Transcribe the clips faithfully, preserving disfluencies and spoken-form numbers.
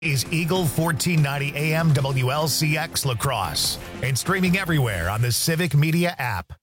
Is Eagle fourteen ninety A M W L C X La Crosse and streaming everywhere on the Civic Media app.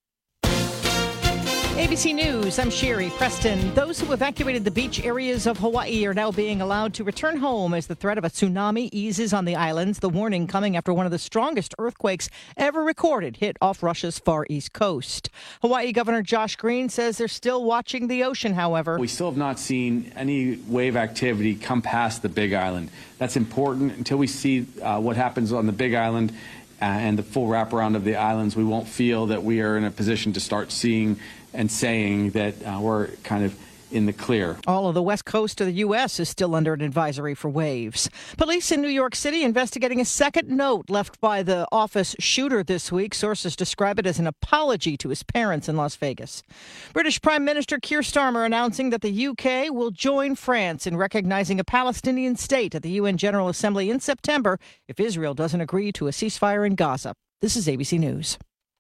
A B C News, I'm Sherry Preston. Those who evacuated the beach areas of Hawaii are now being allowed to return home as the threat of a tsunami eases on the islands. The warning coming after one of the strongest earthquakes ever recorded hit off Russia's far east coast. Hawaii Governor Josh Green says they're still watching the ocean, however. We still have not seen any wave activity come past the Big Island. That's important. Until we see uh, what happens on the Big Island uh, and the full wraparound of the islands, we won't feel that we are in a position to start seeing and saying that uh, we're kind of in the clear. All of the west coast of the U S is still under an advisory for waves. Police in New York City investigating a second note left by the office shooter this week. Sources describe it as an apology to his parents in Las Vegas. British Prime Minister Keir Starmer announcing that the U K will join France in recognizing a Palestinian state at the U N General Assembly in September if Israel doesn't agree to a ceasefire in Gaza. This is A B C News.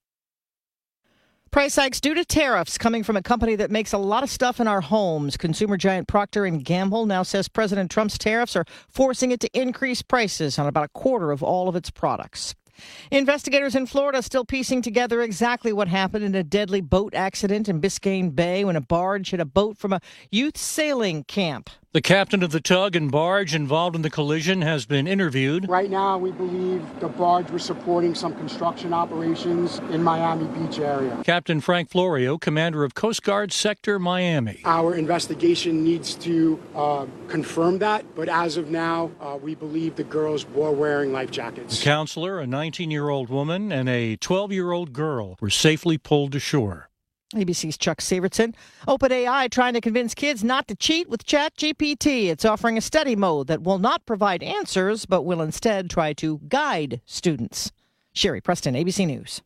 Price hikes due to tariffs coming from a company that makes a lot of stuff in our homes. Consumer giant Procter and Gamble now says President Trump's tariffs are forcing it to increase prices on about a quarter of all of its products. Investigators in Florida still piecing together exactly what happened in a deadly boat accident in Biscayne Bay when a barge hit a boat from a youth sailing camp. The captain of the tug and barge involved in the collision has been interviewed. Right now, we believe the barge was supporting some construction operations in Miami Beach area. Captain Frank Florio, commander of Coast Guard Sector Miami. Our investigation needs to uh, confirm that, but as of now, uh, we believe the girls were wearing life jackets. The counselor, a nineteen-year-old woman, and a twelve-year-old girl were safely pulled to shore. A B C's Chuck Severson. OpenAI trying to convince kids not to cheat with ChatGPT. It's offering a study mode that will not provide answers, but will instead try to guide students. Sherry Preston, A B C News.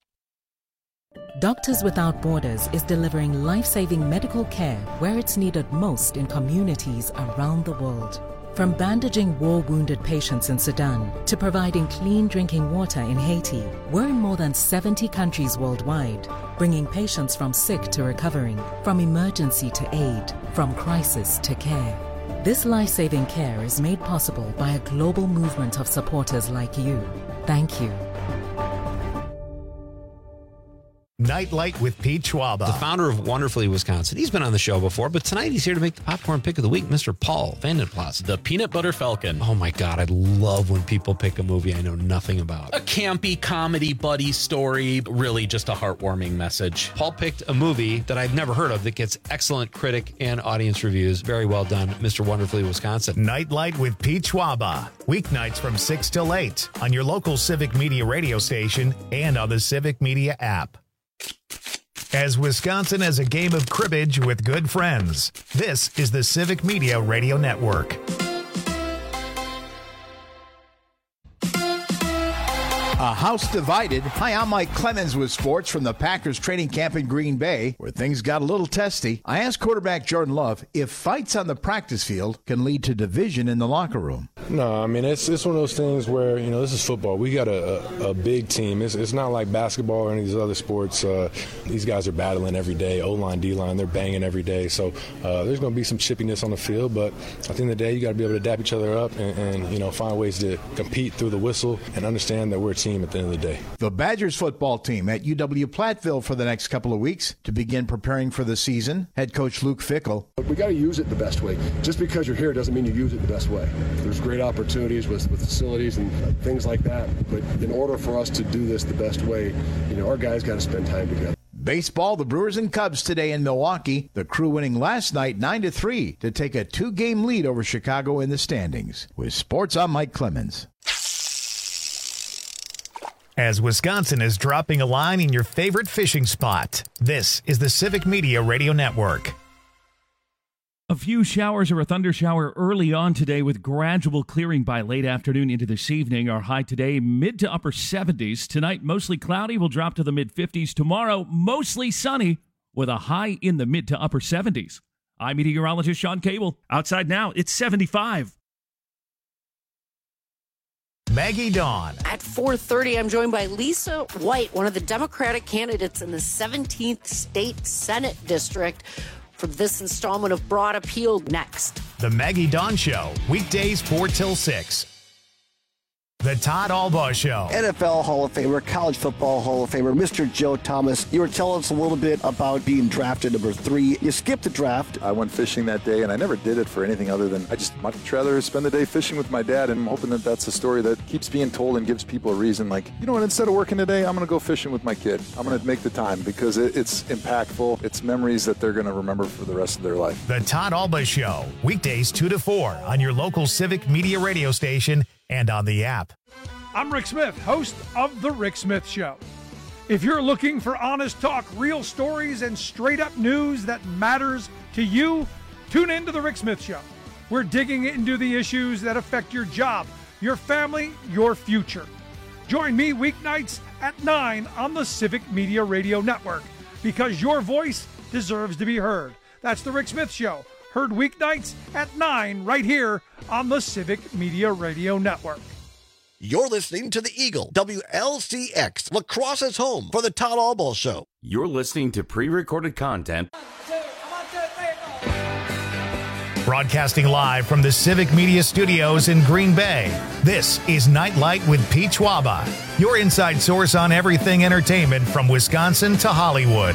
Doctors Without Borders is delivering life-saving medical care where it's needed most in communities around the world. From bandaging war-wounded patients in Sudan to providing clean drinking water in Haiti, we're in more than seventy countries worldwide, bringing patients from sick to recovering, from emergency to aid, from crisis to care. This life-saving care is made possible by a global movement of supporters like you. Thank you. Nightlight with Pete Schwaba. The founder of Wonderfully Wisconsin. He's been on the show before, but tonight he's here to make the popcorn pick of the week, Mister Paul Vandenplas. The Peanut Butter Falcon. Oh my God, I love when people pick a movie I know nothing about. A campy comedy buddy story, really just a heartwarming message. Paul picked a movie that I've never heard of that gets excellent critic and audience reviews. Very well done, Mister Wonderfully Wisconsin. Nightlight with Pete Schwaba. Weeknights from six till eight on your local Civic Media radio station and on the Civic Media app. As Wisconsin has a game of cribbage with good friends, this is the Civic Media Radio Network. A house divided. Hi, I'm Mike Clemens with sports from the Packers training camp in Green Bay, where things got a little testy. I asked quarterback Jordan Love if fights on the practice field can lead to division in the locker room. No, I mean, it's it's one of those things where, you know, this is football. We got a, a, a big team. It's, it's not like basketball or any of these other sports. Uh, these guys are battling every day, O-line, D-line, they're banging every day. So uh, there's going to be some chippiness on the field, but at the end of the day, you got to be able to dap each other up and, and, you know, find ways to compete through the whistle and understand that we're a team at the end of the day. The Badgers football team at U W Platteville for the next couple of weeks to begin preparing for the season. Head coach Luke Fickell. We got to use it the best way. Just because you're here doesn't mean you use it the best way. There's great opportunities with, with facilities and things like that. But in order for us to do this the best way, you know, our guys got to spend time together. Baseball, the Brewers and Cubs today in Milwaukee. The Crew winning last night nine to three to take a two-game lead over Chicago in the standings. With sports, I'm Mike Clemens. As Wisconsin is dropping a line in your favorite fishing spot, this is the Civic Media Radio Network. A few showers or a thunder shower early on today with gradual clearing by late afternoon into this evening. Our high today, mid to upper seventies. Tonight, mostly cloudy, will drop to the mid-fifties. Tomorrow, mostly sunny with a high in the mid to upper seventies. I'm meteorologist Sean Cable. Outside now, it's seventy-five. Maggie Dawn. At four thirty, I'm joined by Lisa White, one of the Democratic candidates in the seventeenth State Senate District, for this installment of Broad Appeal next. The Maggie Dawn Show, weekdays four till six. The Todd Albaugh Show. N F L Hall of Famer, college football Hall of Famer, Mister Joe Thomas. You were telling us a little bit about being drafted number three. You skipped the draft. I went fishing that day, and I never did it for anything other than I just much rather spend the day fishing with my dad, and I'm hoping that that's a story that keeps being told and gives people a reason, like, you know what, instead of working today, I'm going to go fishing with my kid. I'm going to make the time because it, it's impactful. It's memories that they're going to remember for the rest of their life. The Todd Albaugh Show, weekdays two to four on your local Civic Media radio station and on the app. I'm Rick Smith, host of The Rick Smith Show. If you're looking for honest talk, real stories, and straight-up news that matters to you, tune in to The Rick Smith Show. We're digging into the issues that affect your job, your family, your future. Join me weeknights at nine on the Civic Media Radio Network, because your voice deserves to be heard. That's The Rick Smith Show, heard weeknights at nine right here on the Civic Media Radio Network. You're listening to the Eagle, W L C X, La Crosse's home for the Todd Albaugh Show. You're listening to pre-recorded content. Broadcasting live from the Civic Media Studios in Green Bay, this is Nightlight with Pete Schwaba, your inside source on everything entertainment from Wisconsin to Hollywood.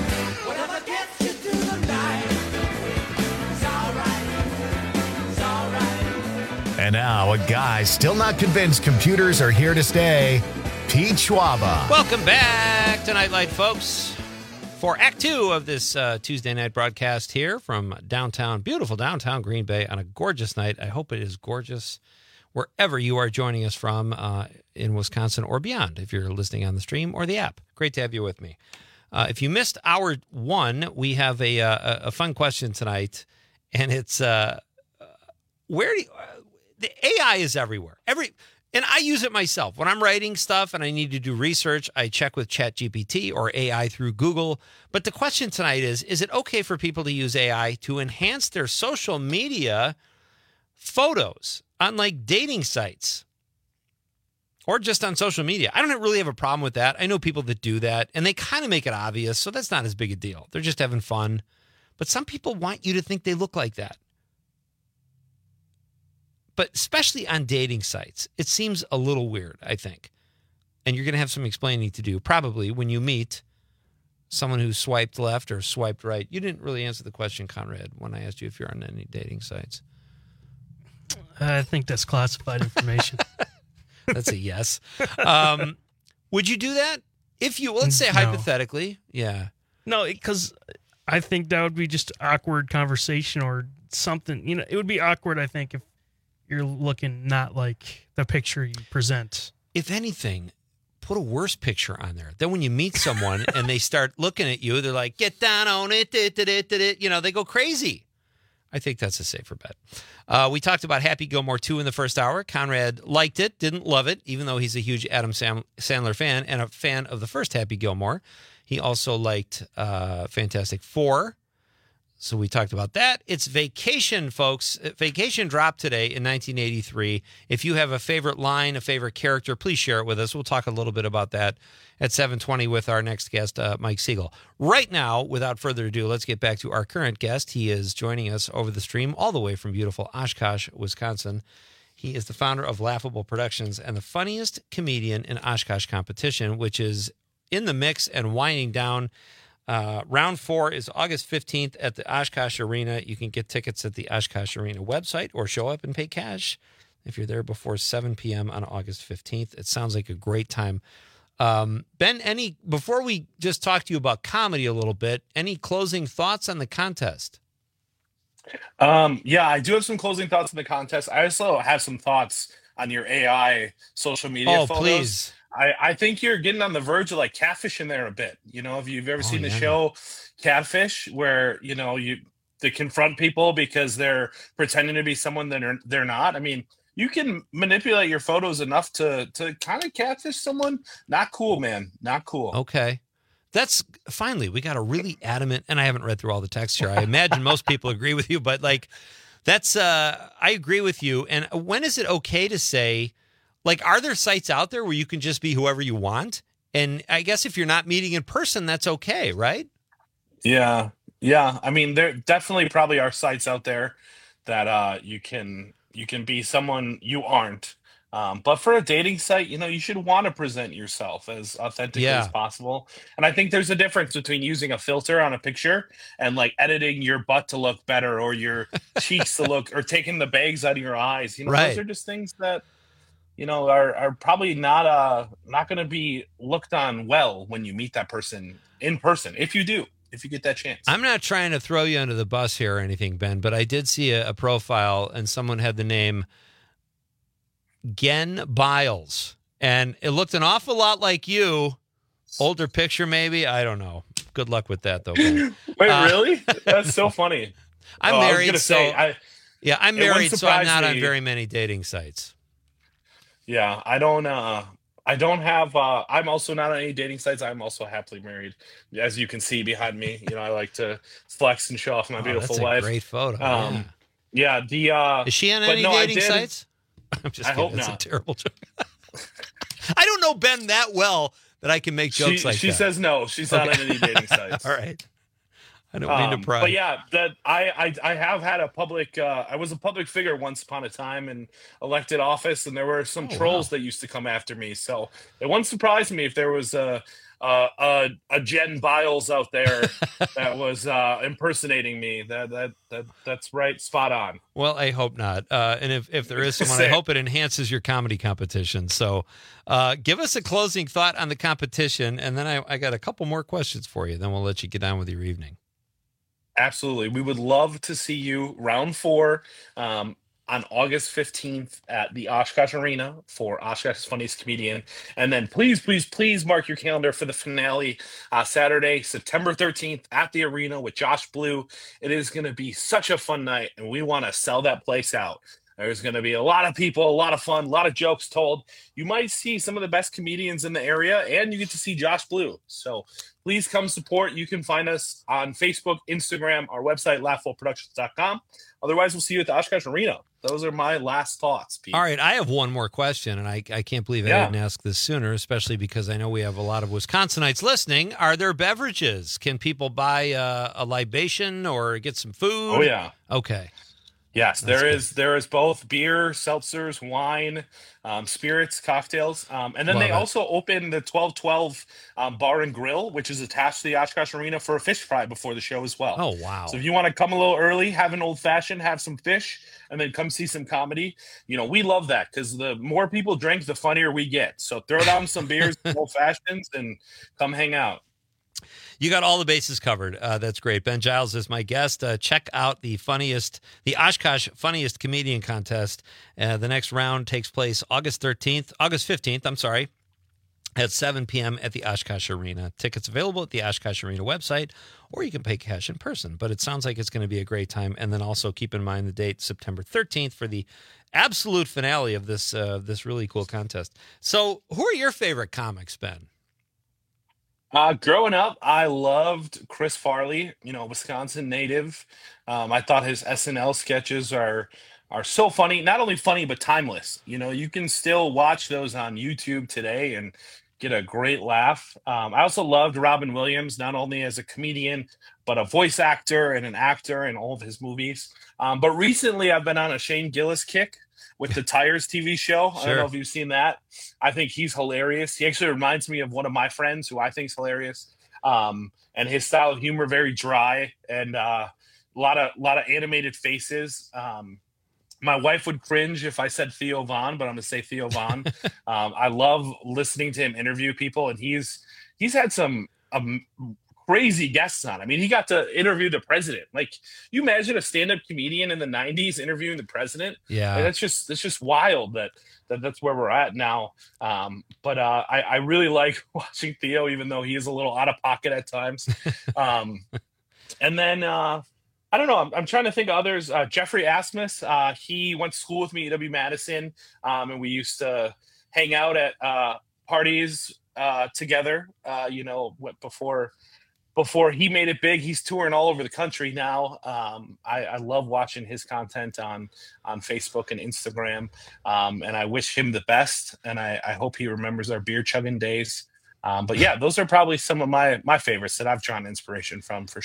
And now, a guy still not convinced computers are here to stay, Pete Schwaba. Welcome back to Nightlight, folks, for Act Two of this uh, Tuesday night broadcast here from downtown, beautiful downtown Green Bay on a gorgeous night. I hope it is gorgeous wherever you are joining us from uh, in Wisconsin or beyond, if you're listening on the stream or the app. Great to have you with me. Uh, if you missed hour one, we have a, a, a fun question tonight, and it's uh, where do you... The A I is everywhere. Every and I use it myself. When I'm writing stuff and I need to do research, I check with ChatGPT or A I through Google. But the question tonight is, is it okay for people to use A I to enhance their social media photos on like dating sites or just on social media? I don't really have a problem with that. I know people that do that and they kind of make it obvious, so that's not as big a deal. They're just having fun. But some people want you to think they look like that. But especially on dating sites, it seems a little weird, I think. And you're going to have some explaining to do, probably, when you meet someone who swiped left or swiped right. You didn't really answer the question, Conrad, when I asked you if you're on any dating sites. I think that's classified information. That's a yes. Um, would you do that? If you, let's say No. hypothetically, yeah. No, because I think that would be just awkward conversation or something. You know, it would be awkward, I think, if you're looking not like the picture you present. If anything, put a worse picture on there. Then when you meet someone and they start looking at you, they're like, get down on it, dit, dit, dit, dit, dit. You know, they go crazy. I think that's a safer bet. Uh, we talked about Happy Gilmore two in the first hour. Conrad liked it, didn't love it, even though he's a huge Adam Sam- Sandler fan and a fan of the first Happy Gilmore. He also liked uh, Fantastic Four. So we talked about that. It's Vacation, folks. Vacation dropped today in nineteen eighty-three. If you have a favorite line, a favorite character, please share it with us. We'll talk a little bit about that at seven twenty with our next guest, uh, Mike Siegel. Right now, without further ado, let's get back to our current guest. He is joining us over the stream all the way from beautiful Oshkosh, Wisconsin. He is the founder of Laughable Productions and the funniest comedian in Oshkosh competition, which is in the mix and winding down. Uh, round four is August fifteenth at the Oshkosh Arena. You can get tickets at the Oshkosh Arena website or show up and pay cash if you're there before seven p.m. on August fifteenth. It sounds like a great time. Um, Ben, any before we just talk to you about comedy a little bit, any closing thoughts on the contest? Um, yeah, I do have some closing thoughts on the contest. I also have some thoughts on your A I social media Oh, photos. please. I, I think you're getting on the verge of like catfishing there a bit. You know, if you've ever Oh, seen the yeah. show Catfish, where, you know, you they confront people because they're pretending to be someone that they're, they're not. I mean, you can manipulate your photos enough to to kind of catfish someone. Not cool, man. Not cool. Okay. That's finally, we got a really adamant, and I haven't read through all the text here. I imagine most people agree with you, but like, that's, uh, I agree with you. And when is it okay to say, like, are there sites out there where you can just be whoever you want? And I guess if you're not meeting in person, that's okay, right? Yeah. Yeah. I mean, there definitely probably are sites out there that uh, you can you can be someone you aren't. Um, but for a dating site, you know, you should want to present yourself as authentically Yeah. as possible. And I think there's a difference between using a filter on a picture and like editing your butt to look better or your cheeks to look, or taking the bags out of your eyes. You know, Right. those are just things that, you know, are, are probably not uh not going to be looked on well when you meet that person in person. If you do, if you get that chance. I'm not trying to throw you under the bus here or anything, Ben, but I did see a, a profile and someone had the name Gen Biles, and it looked an awful lot like you. Older picture, maybe. I don't know. Good luck with that, though, Ben. Wait, Uh, really? That's so funny. I'm Oh, I was married, gonna so say, I- yeah, I'm it wouldn't married, so I'm surprise not on me. very many dating sites. Yeah, I don't. Uh, I don't have. Uh, I'm also not on any dating sites. I'm also happily married, as you can see behind me. You know, I like to flex and show off my Oh, beautiful that's a wife. great photo, Um, yeah. The uh, Is she on but any no, I dating did- sites? I'm just I kidding. hope That's not. a terrible joke. I don't know Ben that well that I can make jokes she, like she that. says no. She's not on Okay. any dating sites. All right. I don't mean Um, to pry. But yeah, that I, I I have had a public. Uh, I was a public figure once upon a time in elected office, and there were some Oh, trolls that used to come after me. So it wouldn't surprise me if there was a a, a, a Jen Biles out there that was uh, impersonating me. That that that that's right, spot on. Well, I hope not. Uh, and if, if there is someone, I Say- hope it enhances your comedy competition. So uh, give us a closing thought on the competition, and then I, I got a couple more questions for you. Then we'll let you get on with your evening. Absolutely. We would love to see you round four um, on August fifteenth at the Oshkosh Arena for Oshkosh's Funniest Comedian. And then please, please, please mark your calendar for the finale uh, Saturday, September thirteenth at the arena with Josh Blue. It is going to be such a fun night, and we want to sell that place out. There's going to be a lot of people, a lot of fun, a lot of jokes told. You might see some of the best comedians in the area, and you get to see Josh Blue. So please come support. You can find us on Facebook, Instagram, our website, laugh full productions dot com. Otherwise, we'll see you at the Oshkosh Arena. Those are my last thoughts, Pete. All right, I have one more question, and I, I can't believe I Yeah. didn't ask this sooner, especially because I know we have a lot of Wisconsinites listening. Are there beverages? Can people buy uh, a libation or get some food? Oh, yeah. Okay. Yes, That's there good. is there is both beer, seltzers, wine, um, spirits, cocktails, um, and then Love they it. also open the twelve twelve um, Bar and Grill, which is attached to the Oshkosh Arena for a fish fry before the show as well. Oh, wow. So if you want to come a little early, have an old fashioned, have some fish, and then come see some comedy, you know, we love that because the more people drink, the funnier we get. So throw down some beers, old fashions, and come hang out. You got all the bases covered. Uh, that's great. Ben Giles is my guest. Uh, check out the funniest, the Oshkosh Funniest Comedian Contest. Uh, the next round takes place August thirteenth, August fifteenth, I'm sorry, at seven p.m. at the Oshkosh Arena. Tickets available at the Oshkosh Arena website, or you can pay cash in person. But it sounds like it's going to be a great time. And then also keep in mind the date, September thirteenth, for the absolute finale of this uh, this really cool contest. So who are your favorite comics, Ben? Uh, growing up, I loved Chris Farley, you know, Wisconsin native. Um, I thought his S N L sketches are are so funny, not only funny, but timeless. You know, you can still watch those on YouTube today and get a great laugh. Um, I also loved Robin Williams, not only as a comedian, but a voice actor and an actor in all of his movies. Um, but recently, I've been on a Shane Gillis kick with the Tires T V show. I don't Sure. know if you've seen that. I think he's hilarious. He actually reminds me of one of my friends who I think is hilarious. Um, and his style of humor, very dry and uh, a lot of lot of animated faces. Um, my wife would cringe if I said Theo Vaughn, but I'm gonna say Theo Vaughn. um, I love listening to him interview people, and he's he's had some um, crazy guests on. I mean, he got to interview the president. Like, you imagine a stand-up comedian in the nineties interviewing the president? Yeah. Like, that's just that's just wild that, that that's where we're at now. Um, but uh, I, I really like watching Theo, even though he is a little out of pocket at times. Um, and then uh, I don't know. I'm, I'm trying to think of others. Uh, Jeffrey Asmus. Uh, he went to school with me at W Madison, um, and we used to hang out at uh, parties uh, together. Uh, you know, what before. Before he made it big. He's touring all over the country now. Um, I, I love watching his content on on Facebook and Instagram, um, and I wish him the best. And I, I hope he remembers our beer chugging days. Um, but yeah, those are probably some of my my favorites that I've drawn inspiration from for sure.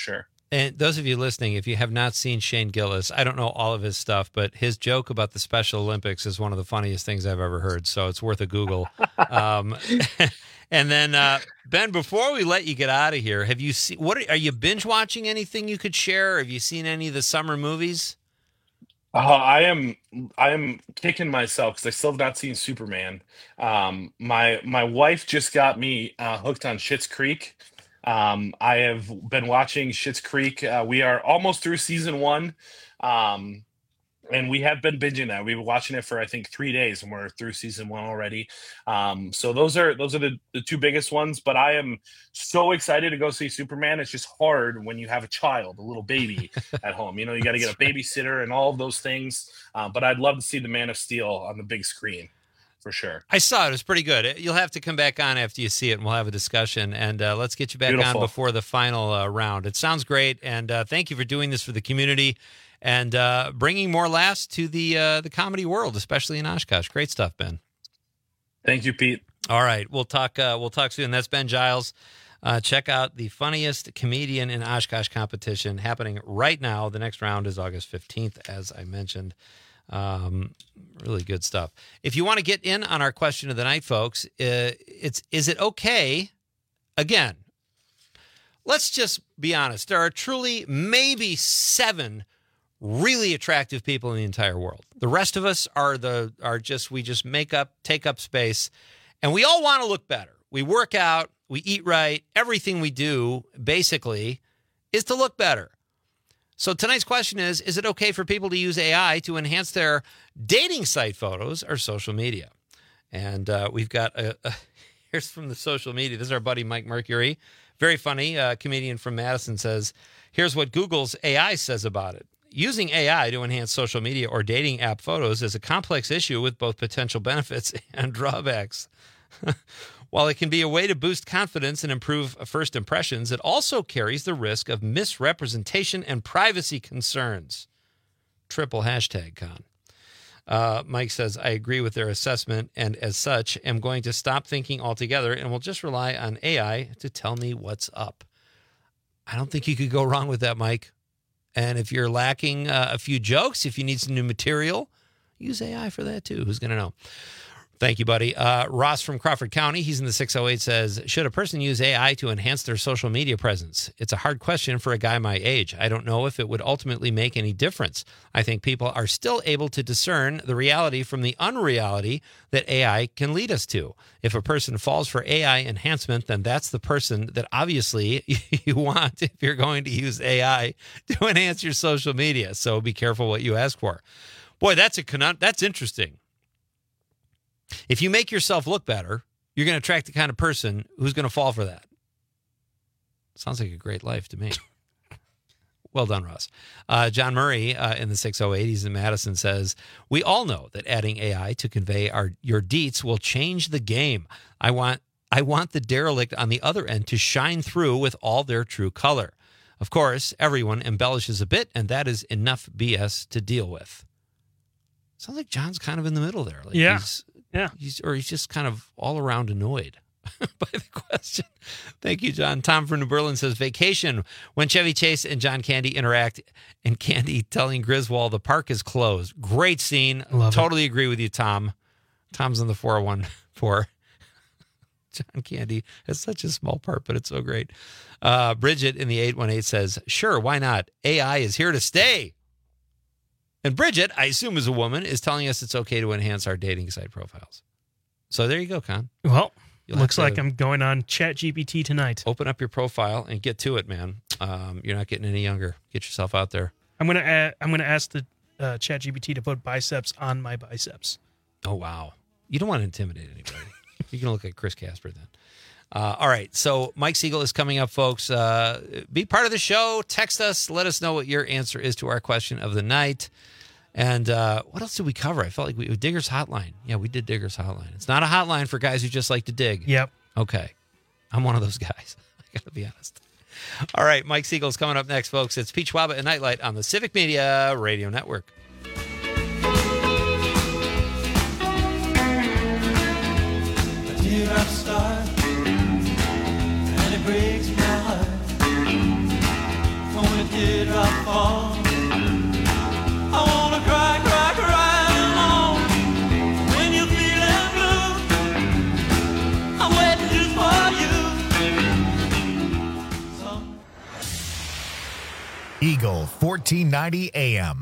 And those of you listening, if you have not seen Shane Gillis, I don't know all of his stuff, but his joke about the Special Olympics is one of the funniest things I've ever heard. So it's worth a Google. um, and then, uh, Ben, before we let you get out of here, have you seen, what are, are you binge watching anything you could share? Have you seen any of the summer movies? Uh, I am I am kicking myself because I still have not seen Superman. Um, my my wife just got me uh, hooked on Schitt's Creek. Um, I have been watching Schitt's Creek. Uh, we are almost through season one, um, and we have been binging that. We've been watching it for I think three days, and we're through season one already. Um, so those are those are the, the two biggest ones. But I am so excited to go see Superman. It's just hard when you have a child, a little baby at home. You know, you got to get a babysitter and all of those things. Uh, but I'd love to see the Man of Steel on the big screen. For sure. I saw it. It was pretty good. You'll have to come back on after you see it, and we'll have a discussion. And uh, let's get you back Beautiful. on before the final uh, round. It sounds great, and uh, thank you for doing this for the community and uh, bringing more laughs to the uh, the comedy world, especially in Oshkosh. Great stuff, Ben. Thank you, Pete. All right, we'll talk. Uh, we'll talk soon. That's Ben Giles. Uh, check out the funniest comedian in Oshkosh competition happening right now. The next round is August fifteenth, as I mentioned. Um, really good stuff. If you want to get in on our question of the night, folks, uh, it's, is it okay? Again, let's just be honest. There are truly maybe seven really attractive people in the entire world. The rest of us are the, are just, we just make up, take up space, and we all want to look better. We work out, we eat right. Everything we do basically is to look better. So tonight's question is, is it okay for people to use A I to enhance their dating site photos or social media? And uh, we've got, a, a, here's from the social media. This is our buddy Mike Mercury. Very funny. A comedian from Madison says, here's what Google's A I says about it. Using A I to enhance social media or dating app photos is a complex issue with both potential benefits and drawbacks. While it can be a way to boost confidence and improve first impressions, it also carries the risk of misrepresentation and privacy concerns. Triple hashtag con. Uh, Mike says, I agree with their assessment and as such am going to stop thinking altogether and will just rely on A I to tell me what's up. I don't think you could go wrong with that, Mike. And if you're lacking uh, a few jokes, if you need some new material, use A I for that too. Who's going to know? Thank you, buddy. Uh, Ross from Crawford County, he's in the six oh eight, says, should a person use A I to enhance their social media presence? It's a hard question for a guy my age. I don't know if it would ultimately make any difference. I think people are still able to discern the reality from the unreality that A I can lead us to. If a person falls for A I enhancement, then that's the person that obviously you want if you're going to use A I to enhance your social media. So be careful what you ask for. Boy, that's a con- that's interesting. If you make yourself look better, you're going to attract the kind of person who's going to fall for that. Sounds like a great life to me. Well done, Ross. Uh, John Murray uh, in the six oh eight, he's in Madison, says, we all know that adding A I to convey our your deets will change the game. I want I want the derelict on the other end to shine through with all their true color. Of course, everyone embellishes a bit, and that is enough B S to deal with. Sounds like John's kind of in the middle there. Like yeah. He's, Yeah. He's, or he's just kind of all around annoyed by the question. Thank you, John. Tom from New Berlin says, vacation. When Chevy Chase and John Candy interact and Candy telling Griswold the park is closed. Great scene. Love totally it. Agree with you, Tom. Tom's on the four one four. John Candy has such a small part, but it's so great. Uh, Bridget in the eight one eight says, sure, why not? A I is here to stay. And Bridget, I assume is a woman, is telling us it's okay to enhance our dating site profiles. So there you go, Con. Well, You'll looks have to like I'm going on ChatGPT tonight. Open up your profile and get to it, man. Um, you're not getting any younger. Get yourself out there. I'm gonna add, I'm gonna ask the uh, ChatGPT to put biceps on my biceps. Oh wow! You don't want to intimidate anybody. You're gonna look like Chris Casper then. Uh, all right, so Mike Siegel is coming up, folks. Uh, be part of the show. Text us. Let us know what your answer is to our question of the night. And uh, what else did we cover? I felt like we Digger's Hotline. Yeah, we did Digger's Hotline. It's not a hotline for guys who just like to dig. Yep. Okay. I'm one of those guys. I got to be honest. All right, Mike Siegel's coming up next, folks. It's Pete Schwaba and Nightlight on the Civic Media Radio Network. Dear, I'm starved, and it breaks my heart. From Eagle fourteen ninety A M.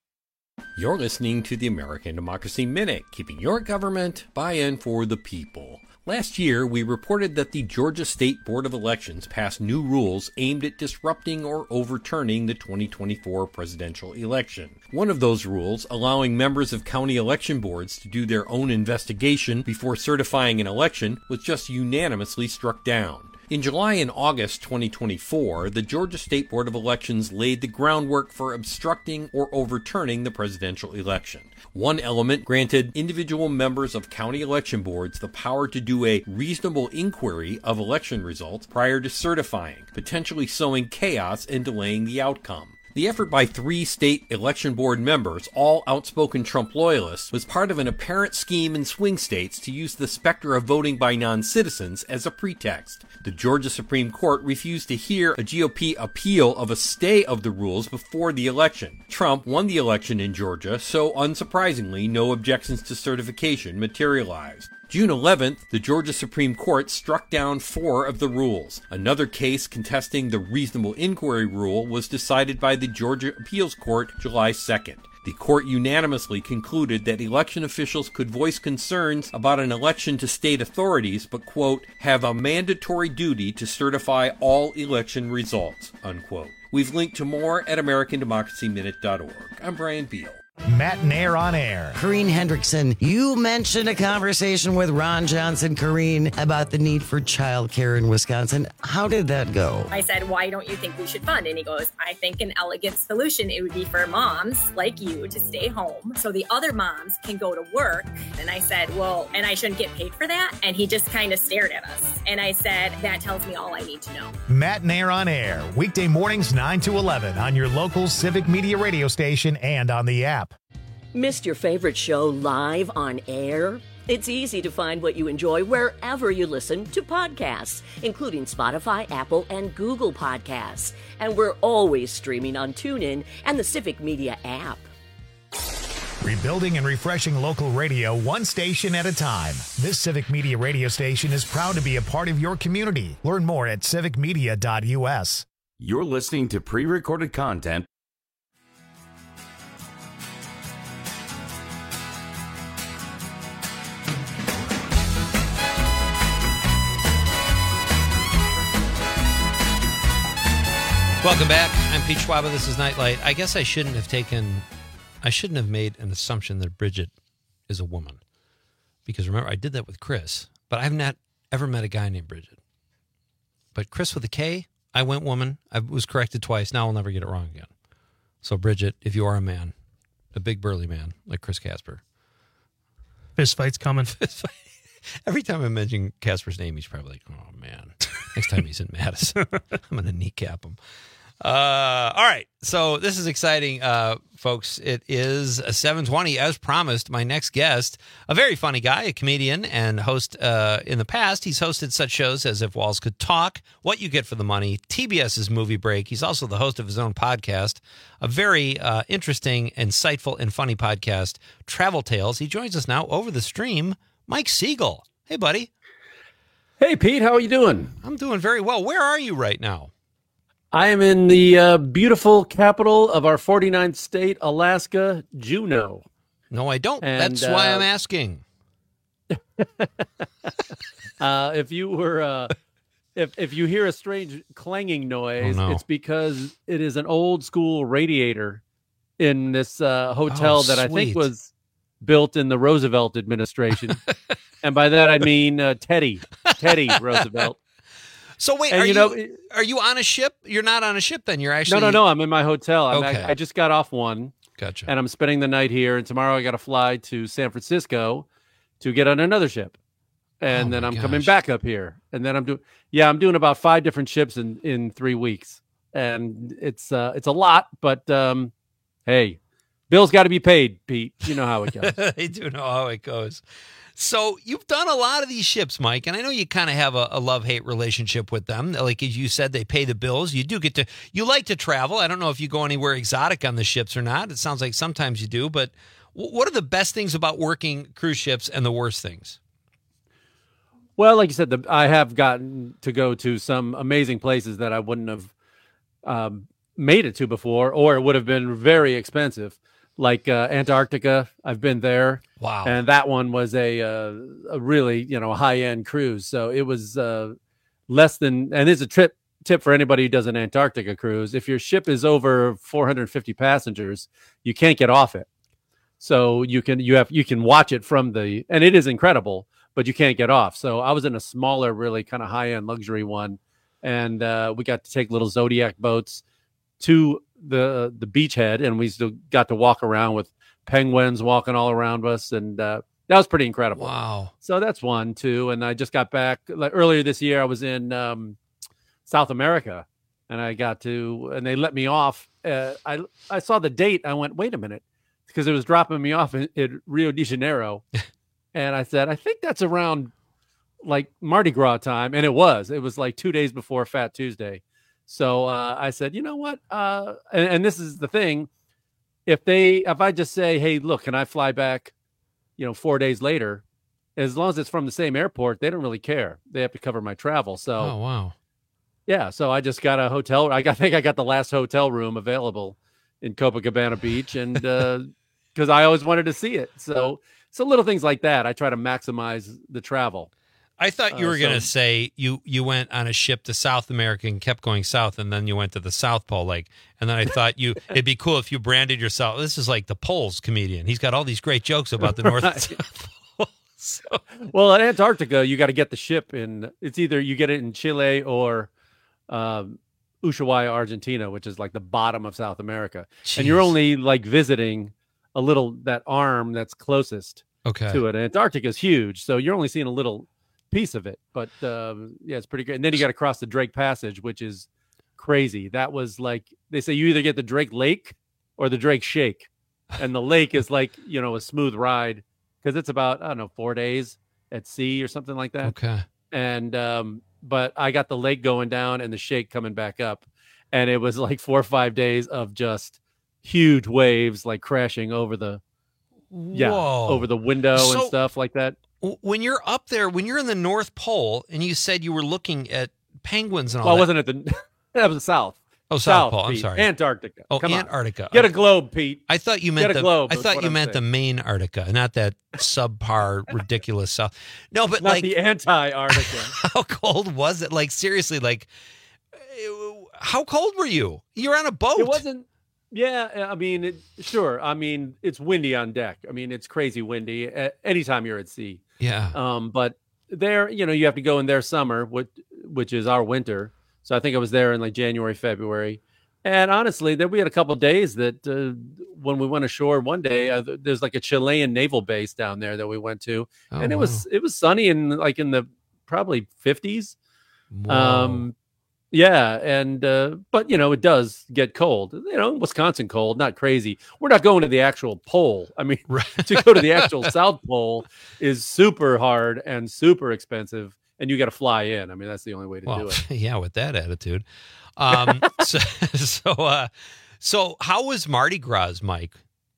You're listening to the American Democracy Minute, keeping your government buy-in for the people. Last year, we reported that the Georgia State Board of Elections passed new rules aimed at disrupting or overturning the twenty twenty-four presidential election. One of those rules, allowing members of county election boards to do their own investigation before certifying an election, was just unanimously struck down. In July and August twenty twenty-four, the Georgia State Board of Elections laid the groundwork for obstructing or overturning the presidential election. One element granted individual members of county election boards the power to do a reasonable inquiry of election results prior to certifying, potentially sowing chaos and delaying the outcome. The effort by three state election board members, all outspoken Trump loyalists, was part of an apparent scheme in swing states to use the specter of voting by non-citizens as a pretext. The Georgia Supreme Court refused to hear a G O P appeal of a stay of the rules before the election. Trump won the election in Georgia, so unsurprisingly, no objections to certification materialized. June eleventh, the Georgia Supreme Court struck down four of the rules. Another case contesting the reasonable inquiry rule was decided by the Georgia Appeals Court July second. The court unanimously concluded that election officials could voice concerns about an election to state authorities, but, quote, have a mandatory duty to certify all election results, unquote. We've linked to more at American Democracy Minute dot org. I'm Brian Beal. Matt Nair on air. Corrine Hendrickson, you mentioned a conversation with Ron Johnson, Corrine, about the need for childcare in Wisconsin. How did that go? I said, why don't you think we should fund? And he goes, I think an elegant solution, it would be for moms like you to stay home so the other moms can go to work. And I said, well, and I shouldn't get paid for that? And he just kind of stared at us. And I said, that tells me all I need to know. Matt Nair on air, weekday mornings nine to eleven on your local Civic Media radio station and on the app. Missed your favorite show live on air? It's easy to find what you enjoy wherever you listen to podcasts, including Spotify, Apple, and Google Podcasts. And we're always streaming on TuneIn and the Civic Media app. Rebuilding and refreshing local radio one station at a time. This Civic Media radio station is proud to be a part of your community. Learn more at civic media dot u s. You're listening to pre-recorded content. Welcome back. I'm Pete Schwaba. This is Nightlight. I guess I shouldn't have taken, I shouldn't have made an assumption that Bridget is a woman. Because remember, I did that with Chris, but I've not ever met a guy named Bridget. But Chris with a K, I went woman. I was corrected twice. Now I'll never get it wrong again. So Bridget, if you are a man, a big burly man like Chris Casper. Fist fight's coming. Fist fight. Every time I mention Casper's name, he's probably like, oh, man. Next time he's in Madison, I'm going to kneecap him. Uh, all right. So this is exciting, uh, folks. It is seven twenty. As promised, my next guest, a very funny guy, a comedian and host. Uh, in the past, he's hosted such shows as If Walls Could Talk, What You Get for the Money, TBS's Movie Break. He's also the host of his own podcast, a very uh, interesting, insightful, and funny podcast, Travel Tales. He joins us now over the stream, Mike Siegel. Hey, buddy. Hey, Pete. How are you doing? I'm doing very well. Where are you right now? I am in the uh, beautiful capital of our forty-ninth state, Alaska, Juneau. No, I don't. And, That's uh, why I'm uh, asking. uh, if you were, uh, if if you hear a strange clanging noise, Oh, no. it's because it is an old school radiator in this uh, hotel Oh, that I think sweet. was built in the Roosevelt administration, and by that I mean uh, Teddy Teddy Roosevelt. So wait, And are you, you know- are you on a ship? You're not on a ship then. You're actually No, no, no. I'm in my hotel. I'm Okay. I, I just got off one. Gotcha. And I'm spending the night here. And tomorrow I got to fly to San Francisco to get on another ship. And Oh, then my I'm coming gosh. back up here. And then I'm doing, yeah, I'm doing about five different ships in, in three weeks. And it's, uh, it's a lot, but, um, hey, bills got to be paid, Pete. You know how it goes. They do know how it goes. So you've done a lot of these ships, Mike, and I know you kind of have a, a love-hate relationship with them. Like as you said, they pay the bills. You do get to, you like to travel. I don't know if you go anywhere exotic on the ships or not. It sounds like sometimes you do, but w- what are the best things about working cruise ships and the worst things? Well, like you said, the, I have gotten to go to some amazing places that I wouldn't have um, made it to before, or it would have been very expensive. Like uh, Antarctica, I've been there. Wow. And that one was a, uh, a really, you know, high-end cruise. So it was uh, less than, and it's a trip tip for anybody who does an Antarctica cruise. If your ship is over four hundred fifty passengers, you can't get off it. So you can, you have, you can watch it from the, and it is incredible, but you can't get off. So I was in a smaller, really kind of high-end luxury one. And uh, we got to take little Zodiac boats to the the beachhead, and we still got to walk around with penguins walking all around us, and uh, that was pretty incredible. Wow! So that's one, too. And I just got back like earlier this year. I was in um, South America, and I got to, and they let me off. Uh, I I saw the date. I went, wait a minute, because it was dropping me off in, in Rio de Janeiro, and I said, I think that's around like Mardi Gras time, and it was. It was like two days before Fat Tuesday. So uh, I said, you know what? Uh, and, and this is the thing. If they, if I just say, hey, look, can I fly back, you know, four days later, as long as it's from the same airport, they don't really care. They have to cover my travel. So, oh, wow. Yeah. So I just got a hotel. I, got, I think I got the last hotel room available in Copacabana Beach. And because uh, I always wanted to see it. So, so little things like that. I try to maximize the travel. I thought you were Uh, going to so- say you, you went on a ship to South America and kept going south, and then you went to the South Pole. Like, and then I thought you it'd be cool if you branded yourself. This is like the Poles comedian. He's got all these great jokes about the North and Right. South Pole. So, Well, in Antarctica, you got to get the ship in. It's either you get it in Chile or um, Ushuaia, Argentina, which is like the bottom of South America, and you're Jeez. only like visiting a little that arm that's closest Okay. to it. Antarctica is huge, so you're only seeing a little piece of it. But um, yeah, it's pretty great. And then you got to cross the Drake Passage, which is crazy. That was like they say you either get the Drake Lake or the Drake Shake, and the lake is like you know a smooth ride because it's about I don't know four days at sea or something like that. Okay. And um, but I got the lake going down and the shake coming back up, and it was like four or five days of just huge waves like crashing over the yeah Whoa. over the window So- and stuff like that. W- When you're up there, when you're in the North Pole, and you said you were looking at penguins and all Well, I that. wasn't at the that was the south. Oh, South Pole. I'm Pete. sorry. Antarctica. Oh, Come on. Antarctica. Get a globe, Pete. I thought you Get meant a the. globe, I is thought what you I'm meant the saying. main Antarctica, not that subpar, ridiculous South. No, but Not like, the anti-Arctica. how cold was it? Like, seriously, like, uh, how cold were you? You're on a boat. It wasn't. Yeah, I mean, it, sure. I mean, it's windy on deck. I mean, it's crazy windy uh, anytime you're at sea. Yeah. Um, but there, you know, you have to go in their summer, which which is our winter. So I think I was there in like January, February. And honestly, there we had a couple of days that uh, when we went ashore one day, uh, there's like a Chilean naval base down there that we went to, Oh, and it was it was sunny and like in the probably fifties. Um, yeah, and uh, but you know it does get cold. You know, Wisconsin cold, not crazy. We're not going to the actual pole. I mean, to go to the actual South Pole is super hard and super expensive, and you got to fly in. I mean, that's the only way to Well, do it. yeah, with that attitude. Um, so, so, uh, so how was Mardi Gras, Mike?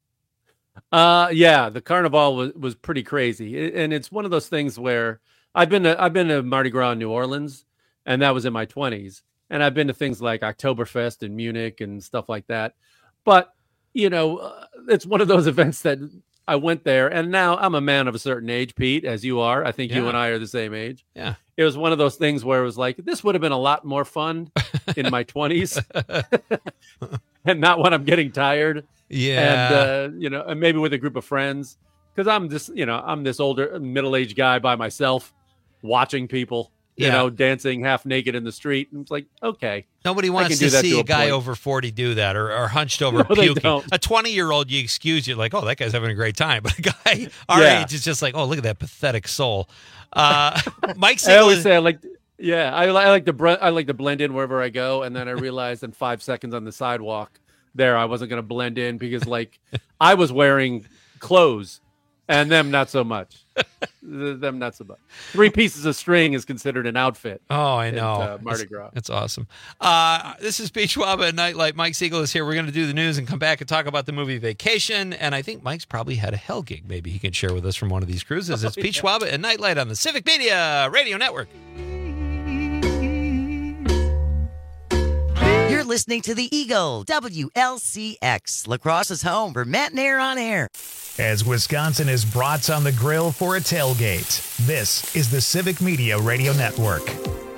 Uh, yeah, the carnival was, was pretty crazy, I- and it's one of those things where I've been to, I've been to Mardi Gras in New Orleans, and that was in my twenties, and I've been to things like Oktoberfest in Munich and stuff like that. But you know, uh, it's one of those events that I went there, and now I'm a man of a certain age, Pete, as you are. I think you Yeah. and I are the same age. Yeah. It was one of those things where it was like, this would have been a lot more fun in my twenties, and not when I'm getting tired. Yeah. And, uh, you know, and maybe with a group of friends, because I'm just, you know, I'm this older, middle-aged guy by myself watching people, you Yeah. know, dancing half naked in the street. And it's like, okay. Nobody I wants can to do that see to a guy point. over forty do that, or, or hunched over No, they puking. don't. A twenty-year-old, you excuse, you're like, oh, that guy's having a great time. But a guy our Yeah. age is just like, oh, look at that pathetic soul. Uh, Mike I Siegel always is- say I like, yeah, I, li- I like to bre- I like to blend in wherever I go, and then I realized in five seconds on the sidewalk there I wasn't going to blend in because like I was wearing clothes, and them not so much. Th- them not so much. Three pieces of string is considered an outfit. Oh, I in, know. uh, Mardi That's- Gras. That's awesome. Uh, this is Beach Waba at Nightlight. Mike Siegel is here. We're going to do the news and come back and talk about the movie Vacation. And I think Mike's probably had a hell gig. Maybe he can share with us from one of these cruises. It's Oh, Beach yeah. Waba at Nightlight on the Civic Media Radio Network. You're listening to the Eagle, W L C X, La Crosse's home for Matt Nair on air. As Wisconsin is brats on the grill for a tailgate, this is the Civic Media Radio Network.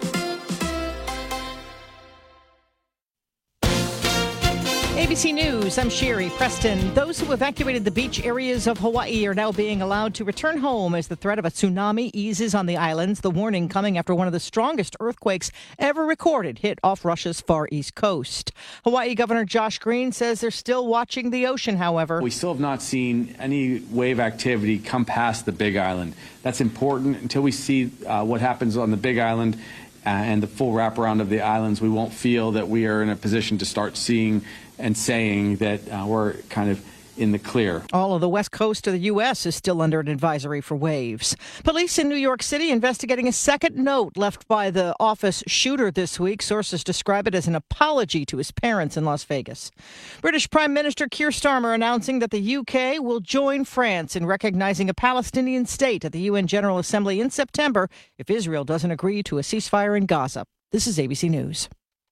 A B C News, I'm Sherry Preston. Those who evacuated the beach areas of Hawaii are now being allowed to return home as the threat of a tsunami eases on the islands. The warning coming after one of the strongest earthquakes ever recorded hit off Russia's far east coast. Hawaii Governor Josh Green says they're still watching the ocean, however. We still have not seen any wave activity come past the Big Island. That's important. Until we see uh, what happens on the Big Island uh, and the full wraparound of the islands, we won't feel that we are in a position to start seeing and saying that uh, we're kind of in the clear. All of the west coast of the U S is still under an advisory for waves. Police in New York City investigating a second note left by the office shooter this week. Sources describe it as an apology to his parents in Las Vegas. British Prime Minister Keir Starmer announcing that the U K will join France in recognizing a Palestinian state at the U N General Assembly in September if Israel doesn't agree to a ceasefire in Gaza. This is A B C News.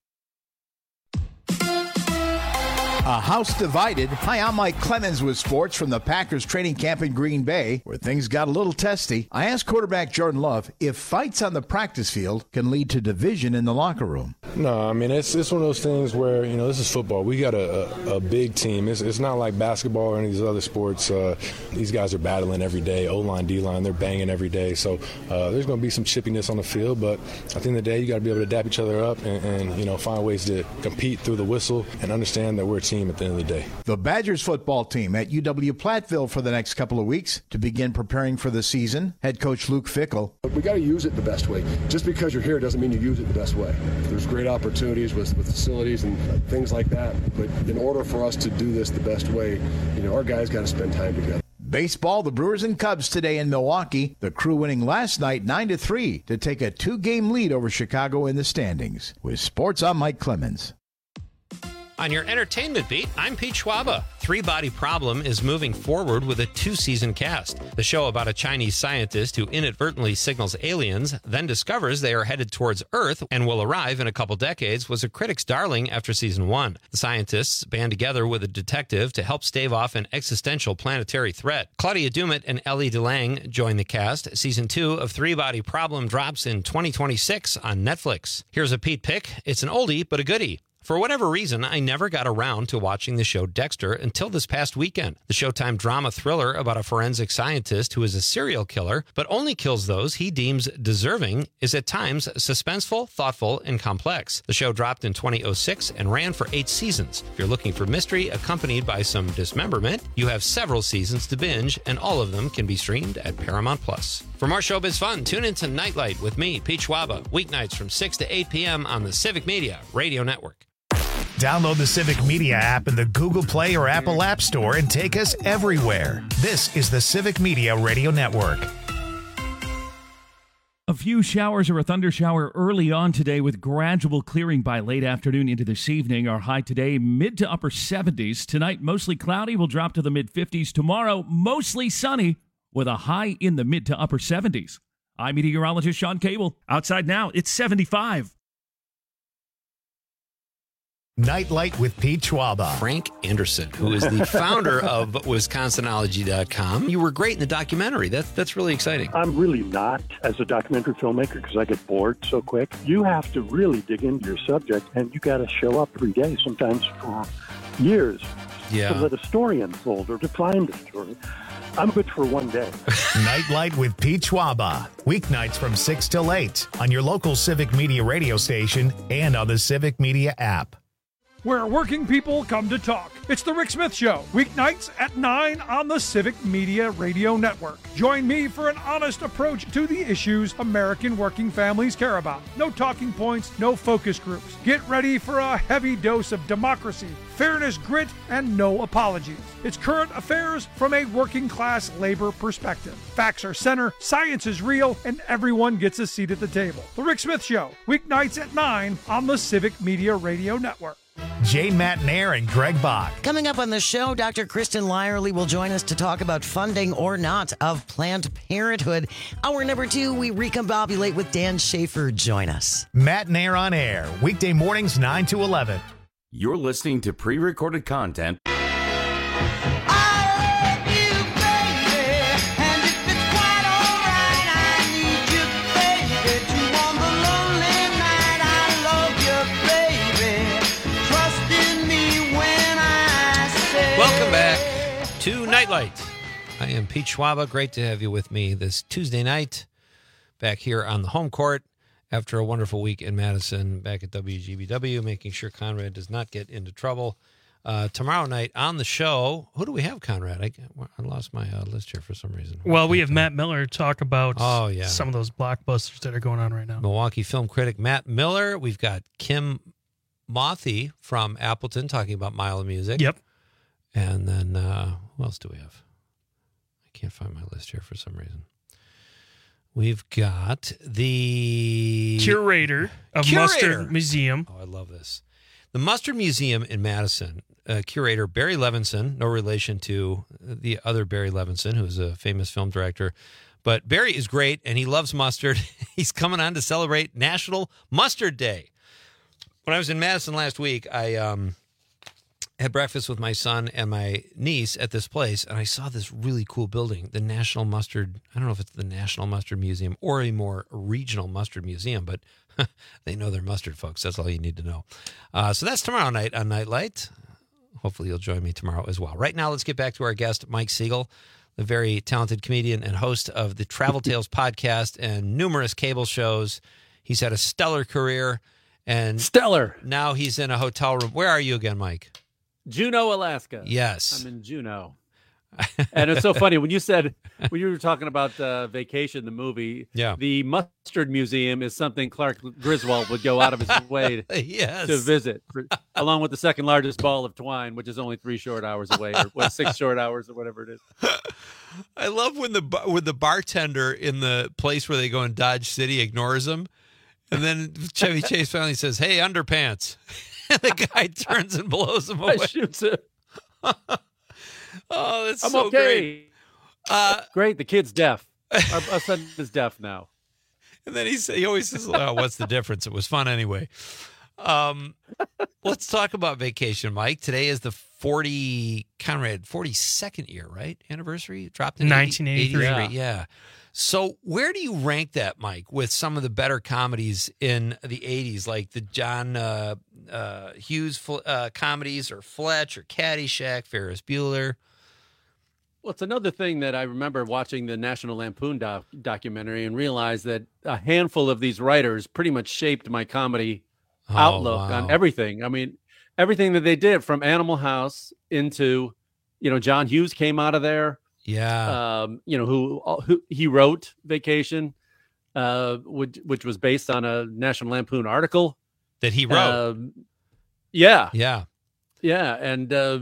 A house divided. Hi, I'm Mike Clemens with sports from the Packers training camp in Green Bay, where things got a little testy. I asked quarterback Jordan Love if fights on the practice field can lead to division in the locker room. No, I mean, it's it's one of those things where, you know, this is football. We got a, a, a big team. It's, it's not like basketball or any of these other sports. Uh, these guys are battling every day. O-line, D-line, they're banging every day. So uh, there's going to be some chippiness on the field, but at the end of the day, you got to be able to dap each other up and, and, you know, find ways to compete through the whistle and understand that we're a team at the end of the day. The Badgers football team at U W Platteville for the next couple of weeks to begin preparing for the season. Head coach Luke Fickell. We got to use it the best way. Just because you're here doesn't mean you use it the best way. There's great opportunities with, with facilities and things like that. But in order for us to do this the best way, you know, our guys got to spend time together. Baseball, the Brewers and Cubs today in Milwaukee. The Crew winning last night nine to three to take a two-game lead over Chicago in the standings. With sports, I'm Mike Clemens. On your entertainment beat, I'm Pete Schwaba. Three Body Problem is moving forward with a two-season cast. The show about a Chinese scientist who inadvertently signals aliens, then discovers they are headed towards Earth and will arrive in a couple decades, was a critic's darling after season one. The scientists band together with a detective to help stave off an existential planetary threat. Claudia Dumet and Ellie DeLange join the cast. Season two of Three Body Problem drops in twenty twenty-six on Netflix. Here's a Pete pick. It's an oldie, but a goodie. For whatever reason, I never got around to watching the show Dexter until this past weekend. The Showtime drama thriller about a forensic scientist who is a serial killer, but only kills those he deems deserving, is at times suspenseful, thoughtful, and complex. The show dropped in twenty oh six and ran for eight seasons. If you're looking for mystery accompanied by some dismemberment, you have several seasons to binge, and all of them can be streamed at Paramount Plus. For more showbiz fun, tune in to Nightlight with me, Pete Schwaba, weeknights from six to eight p.m. on the Civic Media Radio Network. Download the Civic Media app in the Google Play or Apple App Store and take us everywhere. This is the Civic Media Radio Network. A few showers or a thunder shower early on today with gradual clearing by late afternoon into this evening. Our high today, mid to upper seventies. Tonight, mostly cloudy, will drop to the mid fifties. Tomorrow, mostly sunny with a high in the mid to upper seventies. I'm meteorologist Sean Cable. Outside now, it's seventy-five. Nightlight with Pete Schwaba. Frank Anderson, who is the founder of Wisconsinology dot com. You were great in the documentary. That, that's really exciting. I'm really not as a documentary filmmaker because I get bored so quick. You have to really dig into your subject, and you got to show up every day, sometimes for years, yeah. to let a story unfold or to find a story. I'm good for one day. Nightlight with Pete Schwaba. Weeknights from six till eight on your local Civic Media radio station and on the Civic Media app. Where working people come to talk. It's the Rick Smith Show, weeknights at nine on the Civic Media Radio Network. Join me for an honest approach to the issues American working families care about. No talking points, no focus groups. Get ready for a heavy dose of democracy, fairness, grit, and no apologies. It's current affairs from a working class labor perspective. Facts are center, science is real, and everyone gets a seat at the table. The Rick Smith Show, weeknights at nine on the Civic Media Radio Network. Jay Matt Nair and Greg Bach. Coming up on the show, Doctor Kristen Lyerly will join us to talk about funding or not of Planned Parenthood. Hour number two, we recombobulate with Dan Schaefer. Join us. Matt Nair on air, weekday mornings nine to eleven. You're listening to pre-recorded content. Welcome back to Nightlight. I am Pete Schwaba. Great to have you with me this Tuesday night back here on the home court after a wonderful week in Madison back at W G B W, making sure Conrad does not get into trouble. Uh, tomorrow night on the show, who do we have, Conrad? I, I lost my uh, list here for some reason. Well, we have Matt Miller talk about oh, yeah. some of those blockbusters that are going on right now. Milwaukee film critic Matt Miller. We've got Kim Mothy from Appleton talking about Mile of Music. Yep. And then, uh, who else do we have? I can't find my list here for some reason. We've got the curator of curator. Mustard Museum. Oh, I love this. The Mustard Museum in Madison, uh, curator Barry Levinson, no relation to the other Barry Levinson, who's a famous film director. But Barry is great, and he loves mustard. He's coming on to celebrate National Mustard Day. When I was in Madison last week, I... um. had breakfast with my son and my niece at this place, and I saw this really cool building, the National Mustard. I don't know if it's the National Mustard Museum or a more regional mustard museum, but they know they're mustard folks. That's all you need to know. Uh, so that's tomorrow night on Nightlight. Hopefully you'll join me tomorrow as well. Right now, let's get back to our guest, Mike Siegel, the very talented comedian and host of the Travel Tales podcast and numerous cable shows. He's had a stellar career. and Stellar. Now he's in a hotel room. Where are you again, Mike? Juneau, Alaska. Yes. I'm in Juneau. And it's so funny when you said, when you were talking about uh, Vacation, the movie, yeah. the Mustard Museum is something Clark Griswold would go out of his way to, yes. to visit, for, along with the second largest ball of twine, which is only three short hours away, or what, six short hours, or whatever it is. I love when the when the bartender in the place where they go in Dodge City ignores him, and then Chevy Chase finally says, "Hey, underpants." And the guy turns and blows him away. I shoots him. Oh, that's I'm so okay. great. Uh, great. The kid's deaf. Our, our son is deaf now. And then he say, he always says, oh, what's the difference? It was fun anyway. Um, let's talk about Vacation, Mike. Today is the forty, Conrad, forty-second year, right? Anniversary? It dropped in nineteen eighty-three. Yeah. yeah. So where do you rank that, Mike, with some of the better comedies in the eighties, like the John uh, uh, Hughes uh, comedies, or Fletch, or Caddyshack, Ferris Bueller? Well, it's another thing that I remember watching the National Lampoon doc- documentary and realized that a handful of these writers pretty much shaped my comedy oh, outlook wow. on everything. I mean, everything that they did, from Animal House into, you know, John Hughes came out of there. Yeah. Um, you know, who, who he wrote Vacation, uh, which, which was based on a National Lampoon article that he wrote. Um, yeah. Yeah. Yeah. And, uh,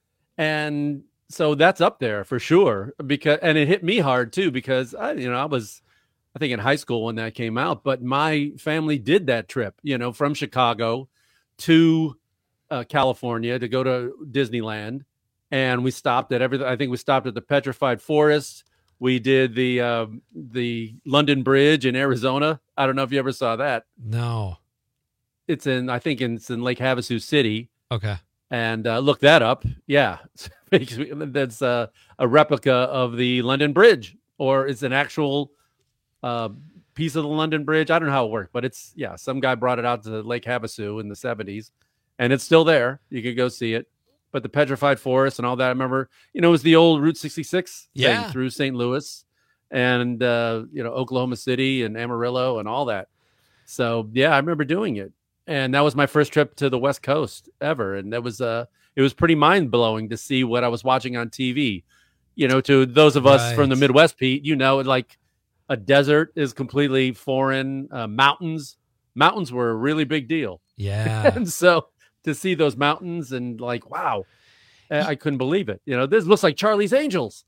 and so that's up there for sure, because, and it hit me hard too, because I, you know, I was, I think in high school when that came out, but my family did that trip, you know, from Chicago to uh, California to go to Disneyland. And we stopped at everything. I think we stopped at the Petrified Forest. We did the uh, the London Bridge in Arizona. I don't know if you ever saw that. No. It's in, I think it's in Lake Havasu City. Okay. And uh, look that up. Yeah. That's uh, a replica of the London Bridge, or it's an actual uh, piece of the London Bridge. I don't know how it worked, but it's, yeah, some guy brought it out to Lake Havasu in the seventies, and it's still there. You could go see it. But the Petrified Forest and all that, I remember, you know, it was the old Route sixty-six yeah. thing through Saint Louis and, uh, you know, Oklahoma City and Amarillo and all that. So, yeah, I remember doing it. And that was my first trip to the West Coast ever. And that was, uh, it was pretty mind blowing to see what I was watching on T V. You know, to those of us right. from the Midwest, Pete, you know, like a desert is completely foreign. Uh, mountains, mountains were a really big deal. Yeah. And so to see those mountains and like, wow, I couldn't believe it. You know, this looks like Charlie's Angels.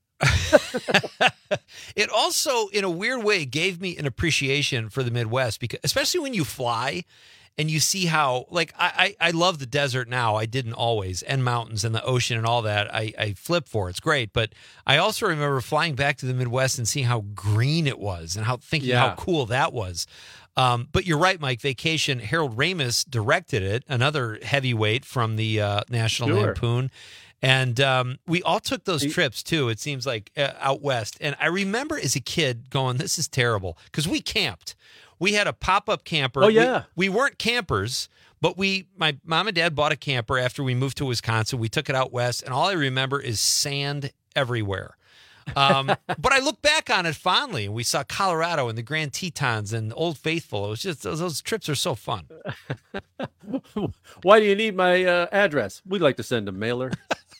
It also, in a weird way, gave me an appreciation for the Midwest, because especially when you fly and you see how, like, I, I, I love the desert now. I didn't always, and mountains and the ocean and all that. I, I flip for. It's great. But I also remember flying back to the Midwest and seeing how green it was and how thinking Yeah. how cool that was. Um, but you're right, Mike. Vacation. Harold Ramis directed it, another heavyweight from the uh, National Sure. Lampoon. And um, we all took those trips, too, it seems like, uh, out west. And I remember as a kid going, this is terrible, because we camped. We had a pop-up camper. Oh, yeah. We, we weren't campers, but we, my mom and dad bought a camper after we moved to Wisconsin. We took it out west, and all I remember is sand everywhere. Um, but I look back on it fondly, and we saw Colorado and the Grand Tetons and Old Faithful. It was just, those, those trips are so fun. Why do you need my uh, address? We'd like to send a mailer.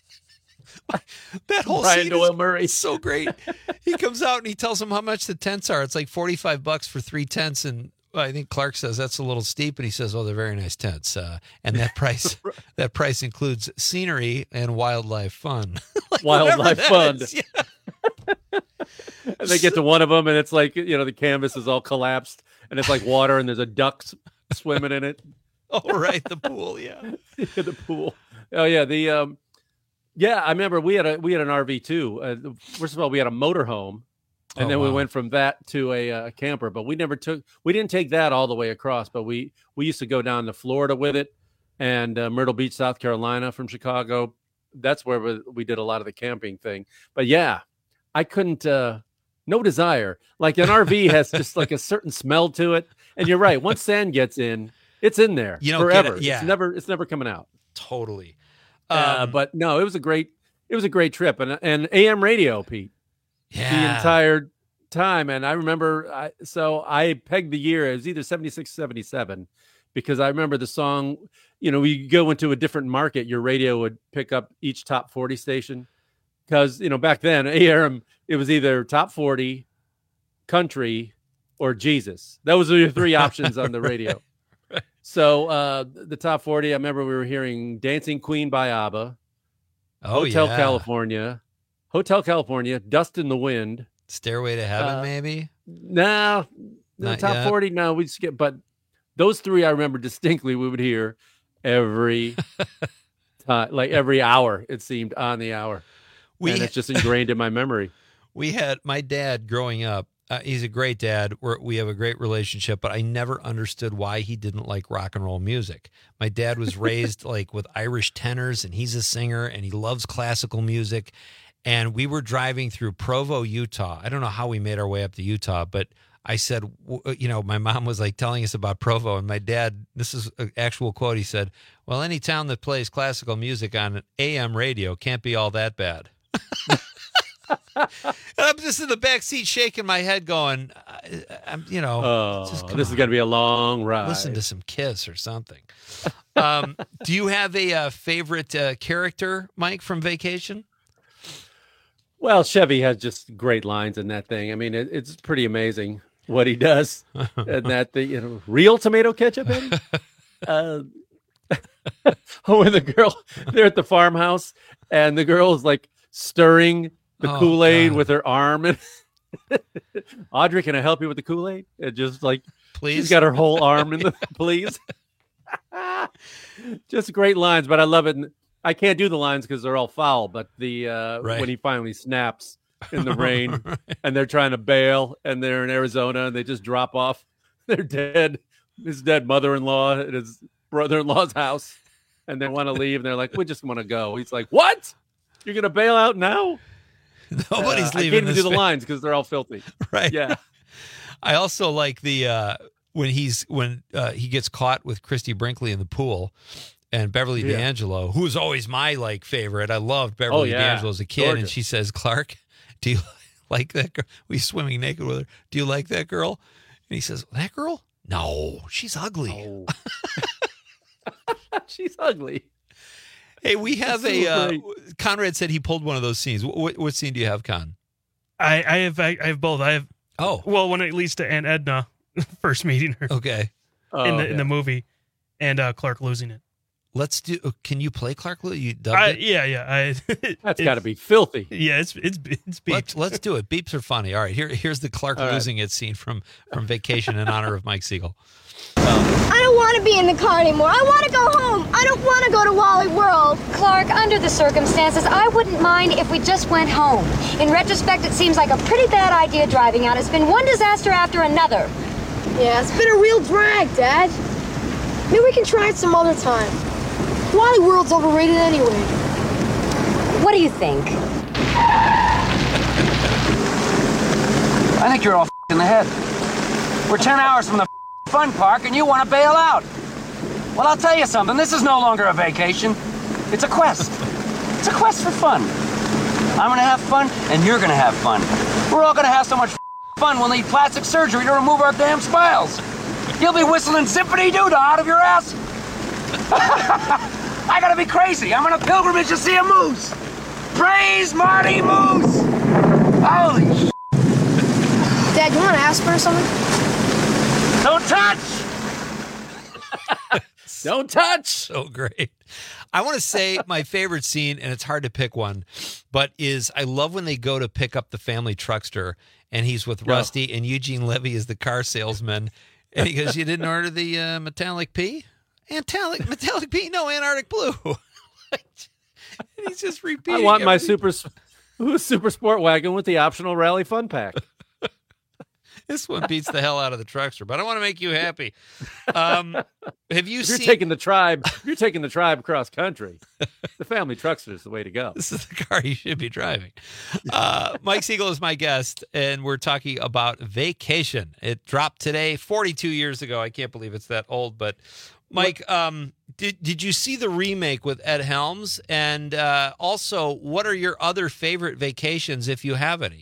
That whole Brian scene Doyle is Murray. so great. He comes out and he tells them how much the tents are. It's like forty-five bucks for three tents. And I think Clark says that's a little steep. And he says, oh, they're very nice tents. Uh, and that price, that price includes scenery and wildlife fun. Like, Wildlife whatever that fun. is. Yeah. And they get to one of them, and it's like, you know, the canvas is all collapsed, and it's like water, and there's a duck s- swimming in it. Oh, right. The pool. Yeah. Yeah, the pool. Oh, yeah. The, um, yeah, I remember we had a, we had an R V too. Uh, first of all, we had a motorhome, and Oh, then we wow. went from that to a, uh camper, but we never took, we didn't take that all the way across, but we, we used to go down to Florida with it, and uh, Myrtle Beach, South Carolina from Chicago. That's where we, we did a lot of the camping thing. But yeah, I couldn't, uh, no desire. Like an R V has just like a certain smell to it. And you're right. Once sand gets in, it's in there You don't get forever. it, yeah. It's never, it's never coming out. Totally. Uh, Um, but no, it was a great, it was a great trip, and and A M radio, Pete, the Yeah. entire time. And I remember, I, so I pegged the year. It was either seventy-six, seventy-seven, because I remember the song. You know, we go into a different market, your radio would pick up each top forty station, because you know back then A M it was either top forty, country, or Jesus. Those were your three options on the radio. So uh, the top forty, I remember we were hearing "Dancing Queen" by ABBA, Oh, Hotel yeah. California, Hotel California, "Dust in the Wind," Stairway to Heaven, Uh, maybe? No, the Not top yet. forty. No, we skip. But those three, I remember distinctly. We would hear every time, like every hour. It seemed on the hour, We- and it's just ingrained in my memory. We had my dad growing up. Uh, he's a great dad. We're, we have a great relationship, but I never understood why he didn't like rock and roll music. My dad was raised like with Irish tenors, and he's a singer, and he loves classical music. And we were driving through Provo, Utah. I don't know how we made our way up to Utah, but I said, w- you know, my mom was like telling us about Provo, and my dad, this is an actual quote. He said, well, any town that plays classical music on A M radio can't be all that bad. And I'm just in the back seat shaking my head going, I, I'm, you know, Oh, just, this come is on. going to be a long ride. Listen to some Kiss or something. Um, do you have a uh, favorite uh, character, Mike, from Vacation? Well, Chevy has just great lines in that thing. I mean, it, it's pretty amazing what he does. And that the you know real tomato ketchup. Eddie? uh, oh, and the girl, they're at the farmhouse, and the girl is like stirring the Oh, Kool-Aid God. with her arm. And Audrey, can I help you with the Kool-Aid? And just like, Please? she's got her whole arm in the please. Just great lines, but I love it. And I can't do the lines because they're all foul. But the uh, Right. when he finally snaps in the rain, and they're trying to bail, and they're in Arizona, and they just drop off. They're dead. His dead mother-in-law at his brother-in-law's house, and they want to leave. And they're like, "We just want to go." He's like, "What? You're gonna bail out now?" Nobody's Uh, leaving I can't even this do the fa- lines because they're all filthy. Right. Yeah. I also like the uh, when he's when uh, he gets caught with Christy Brinkley in the pool, and Beverly Yeah. D'Angelo, who was always my like favorite. I loved Beverly Oh, yeah. D'Angelo as a kid, and Gorgeous. she says, "Clark, do you like that girl? We swimming naked with her. Do you like that girl?" And he says, "That girl? No, she's ugly." She's ugly. Hey, we have That's a so uh, great. Conrad said he pulled one of those scenes. What, what scene do you have, Con? I, I have I, I have both. I have oh well when it leads to Aunt Edna first meeting her Okay. in Oh, the in yeah. the movie, and uh, Clark losing it. Let's do. Can you play Clark Lewis? You dubbed I, it? yeah, yeah. I, That's got to be filthy. Yeah, it's it's it's beeps. Let's, let's do it. Beeps are funny. All right, here here's the Clark All right. losing it scene from from Vacation in honor of Mike Siegel. I don't want to be in the car anymore. I want to go home. I don't want to go to Wally World. Clark, under the circumstances, I wouldn't mind if we just went home. In retrospect, it seems like a pretty bad idea driving out. It's been one disaster after another. Yeah, it's been a real drag, Dad. Maybe we can try it some other time. Wally World's overrated anyway. What do you think? I think you're all f- in the head. We're ten hours from the f- fun park and you want to bail out. Well, I'll tell you something. This is no longer a vacation. It's a quest. It's a quest for fun. I'm going to have fun and you're going to have fun. We're all going to have so much f- fun we'll need plastic surgery to remove our damn smiles. You'll be whistling zippity-doo-dah out of your ass. I gotta be crazy. I'm on a pilgrimage to see a moose. Praise Marty Moose. Holy sh**. Dad, you want to ask her something? Don't touch. Don't touch. So great. I want to say my favorite scene, and it's hard to pick one, but is I love when they go to pick up the family truckster, and he's with Rusty, and Eugene Levy is the car salesman, and he goes, "You didn't order the uh, metallic P? Metallic, metallic P? No, Antarctic blue." And he's just repeating. I want my everything. super super sport wagon with the optional rally fun pack. This one beats the hell out of the truckster, but I want to make you happy. Um, have you if seen? You're taking the tribe. You're taking the tribe cross country. The family truckster is the way to go. This is the car you should be driving. Uh, Mike Siegel is my guest, and we're talking about Vacation. It dropped today, forty-two years ago. I can't believe it's that old. But Mike, um, did did you see the remake with Ed Helms? And uh, also, what are your other favorite vacations, if you have any?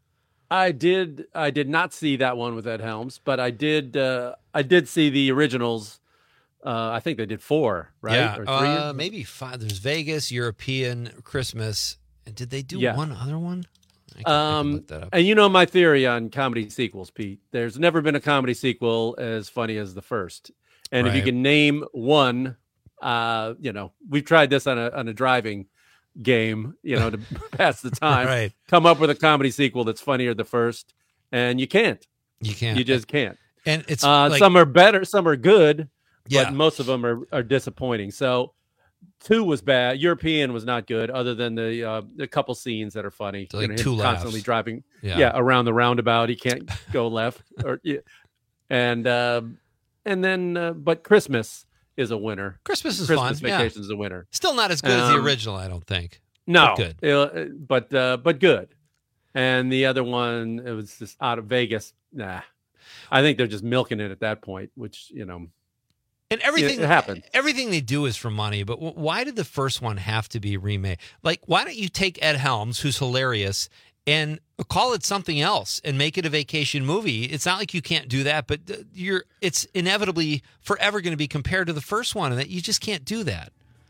I did. I did not see that one with Ed Helms, but I did. Uh, I did see the originals. Uh, I think they did four, right? Yeah, or three? uh, maybe five. There's Vegas, European, Christmas. And did they do Yeah. one other one? I can, Um, I can look that up. and you know my theory on comedy sequels, Pete. There's never been a comedy sequel as funny as the first. And if you Right. can name one, uh, you know, we've tried this on a on a driving game, you know, to pass the time. Right. Come up with a comedy sequel that's funnier than the first, and you can't. You can't. You just can't. And it's uh, like- some are better, some are good, Yeah. but most of them are, are disappointing. So two was bad. European was not good, other than the uh, the couple scenes that are funny. So like him two constantly laughs. driving, Yeah. yeah. around the roundabout. He can't go left, or yeah. and uh, and then uh, but Christmas is a winner. Christmas is Christmas fun, yeah. Vacation is a winner. Still not as good as the Um, original, I don't think. No, But good. Uh, but uh, but good. And the other one, it was just out of Vegas. Nah, I think they're just milking it at that point, which you know, And everything it happened. Everything they do is for money. But w- why did the first one have to be remade? Like, why don't you take Ed Helms, who's hilarious, and call it something else and make it a vacation movie? It's not like you can't do that, but uh, you're it's inevitably forever going to be compared to the first one, and that you just can't do that.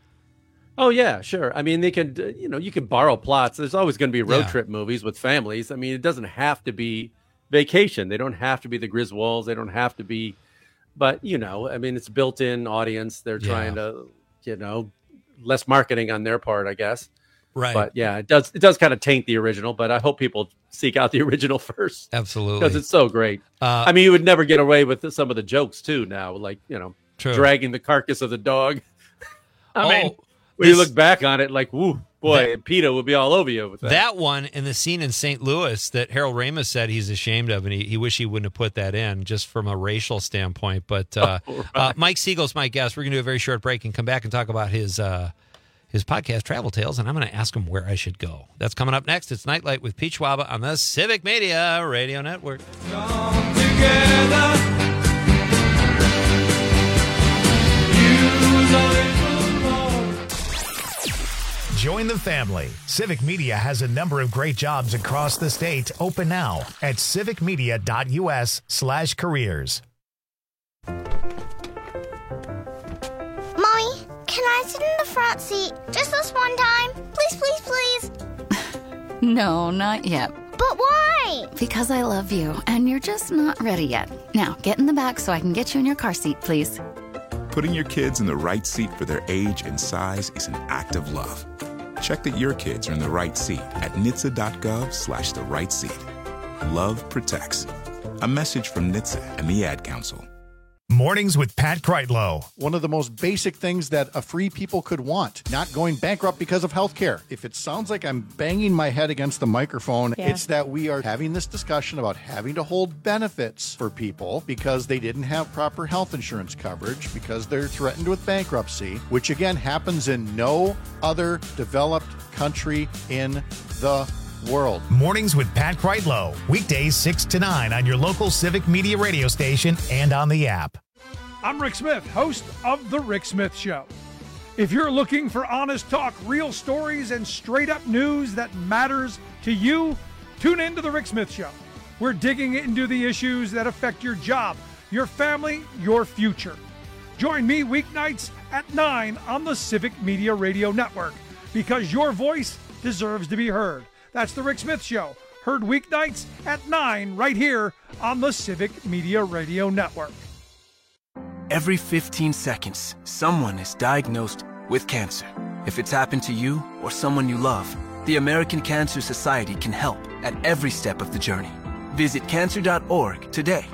Oh yeah, sure. I mean, they can, uh, you know, you can borrow plots. There's always going to be road Yeah. trip movies with families. I mean, it doesn't have to be Vacation. They don't have to be the Griswolds. They don't have to be, but you know, I mean, it's built-in audience. They're Yeah. trying to, you know, less marketing on their part, I guess. Right. But yeah, it does. It does kind of taint the original. But I hope people seek out the original first. Absolutely. Because it's so great. Uh, I mean, you would never get away with some of the jokes too now, like you know, True. dragging the carcass of the dog. I Oh, mean. When you this- look back on it, like, woo, boy, That- PETA would be all over you with that. That one and the scene in Saint Louis that Harold Ramis said he's ashamed of, and he, he wish he wouldn't have put that in just from a racial standpoint. But uh, Oh, right. uh, Mike Siegel's my guest. We're going to do a very short break and come back and talk about his uh, his podcast, Travel Tales, and I'm going to ask him where I should go. That's coming up next. It's Nightlight with Pete Schwaba on the Civic Media Radio Network. Join the family. Civic Media has a number of great jobs across the state open now at civicmedia.us slash careers. Mommy, can I sit in the front seat just this one time? Please, please, please. No, not yet. But why? Because I love you, and you're just not ready yet. Now, get in the back so I can get you in your car seat, please. Putting your kids in the right seat for their age and size is an act of love. Check that your kids are in the right seat at N H T S A dot gov slash the right seat. Love protects. A message from N H T S A and the Ad Council. Mornings with Pat Kreitlow. One of the most basic things that a free people could want, not going bankrupt because of health care. If it sounds like I'm banging my head against the microphone, yeah. It's that we are having this discussion about having to hold benefits for people because they didn't have proper health insurance coverage, because they're threatened with bankruptcy, which again happens in no other developed country in the world. Mornings with Pat Kreitlow. Weekdays six to nine on your local Civic Media radio station and on the app. I'm Rick Smith, host of The Rick Smith Show. If you're looking for honest talk, real stories, and straight-up news that matters to you, tune in to The Rick Smith Show. We're digging into the issues that affect your job, your family, your future. Join me weeknights at nine on the Civic Media Radio Network, because your voice deserves to be heard. That's The Rick Smith Show, heard weeknights at nine right here on the Civic Media Radio Network. Every fifteen seconds, someone is diagnosed with cancer. If it's happened to you or someone you love, the American Cancer Society can help at every step of the journey. Visit cancer dot org today.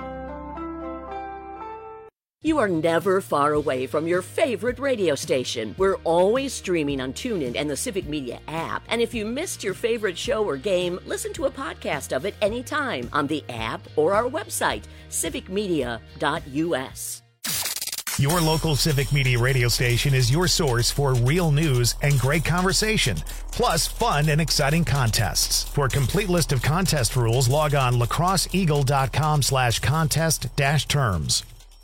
You are never far away from your favorite radio station. We're always streaming on TuneIn and the Civic Media app. And if you missed your favorite show or game, listen to a podcast of it anytime on the app or our website, civic media dot u s. Your local Civic Media radio station is your source for real news and great conversation, plus fun and exciting contests. For a complete list of contest rules, log on lacrosseeagle.com slash contest dash terms.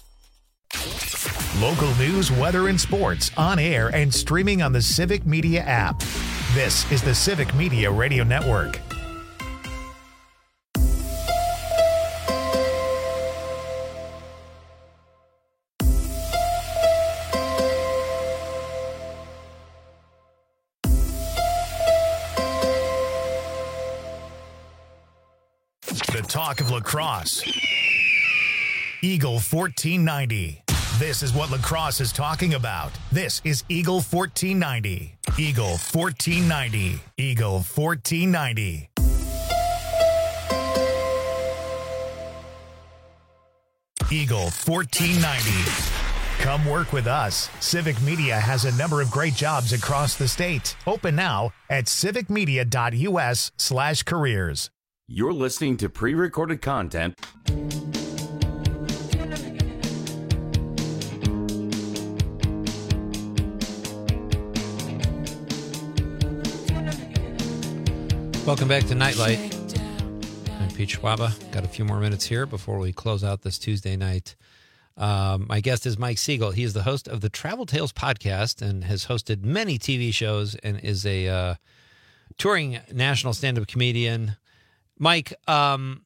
Local news, weather, and sports on air and streaming on the Civic Media app. This is the Civic Media Radio Network. The talk of lacrosse. Eagle fourteen ninety. This is what lacrosse is talking about. This is Eagle fourteen ninety. Eagle fourteen ninety. Eagle fourteen ninety. Eagle fourteen ninety. Come work with us. Civic Media has a number of great jobs across the state. Open now at civic media dot u s slash careers. You're listening to pre-recorded content. Welcome back to Nightlight. I'm Pete Schwaba. Got a few more minutes here before we close out this Tuesday night. Um, my guest is Mike Siegel. He is the host of the Travel Tales podcast and has hosted many T V shows and is a uh, touring national stand-up comedian. Mike, um,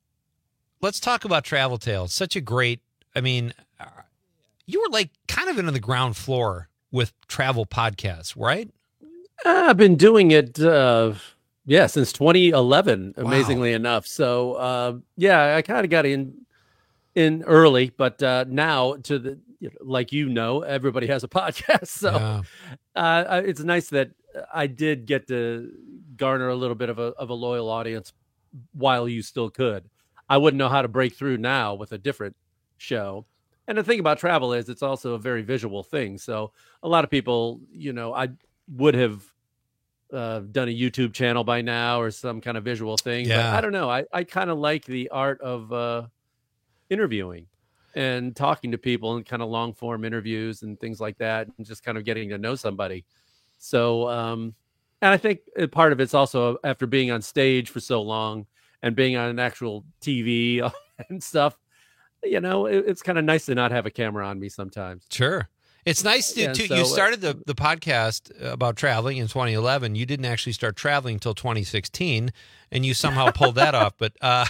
let's talk about Travel Tales. Such a great, I mean, you were like kind of in the ground floor with travel podcasts, right? I've been doing it, uh, yeah, since twenty eleven, amazingly Wow. enough. So, uh, yeah, I kind of got in in early, but uh, now to the, you know, like, you know, everybody has a podcast. So Yeah. uh, it's nice that I did get to garner a little bit of a, of a loyal audience while you still could. I wouldn't know how to break through now with a different show. And the thing about travel is it's also a very visual thing. So a lot of people, you know, I would have uh, done a YouTube channel by now or some kind of visual thing. Yeah. But I don't know. I, I kind of like the art of uh, interviewing and talking to people and kind of long form interviews and things like that, and just kind of getting to know somebody. So, um, and I think part of it's also after being on stage for so long and being on an actual T V and stuff, you know, it, it's kind of nice to not have a camera on me sometimes. Sure. It's nice to, Yeah, to so, you uh, started the, the podcast about traveling in twenty eleven. You didn't actually start traveling until twenty sixteen, and you somehow pulled that off. But uh,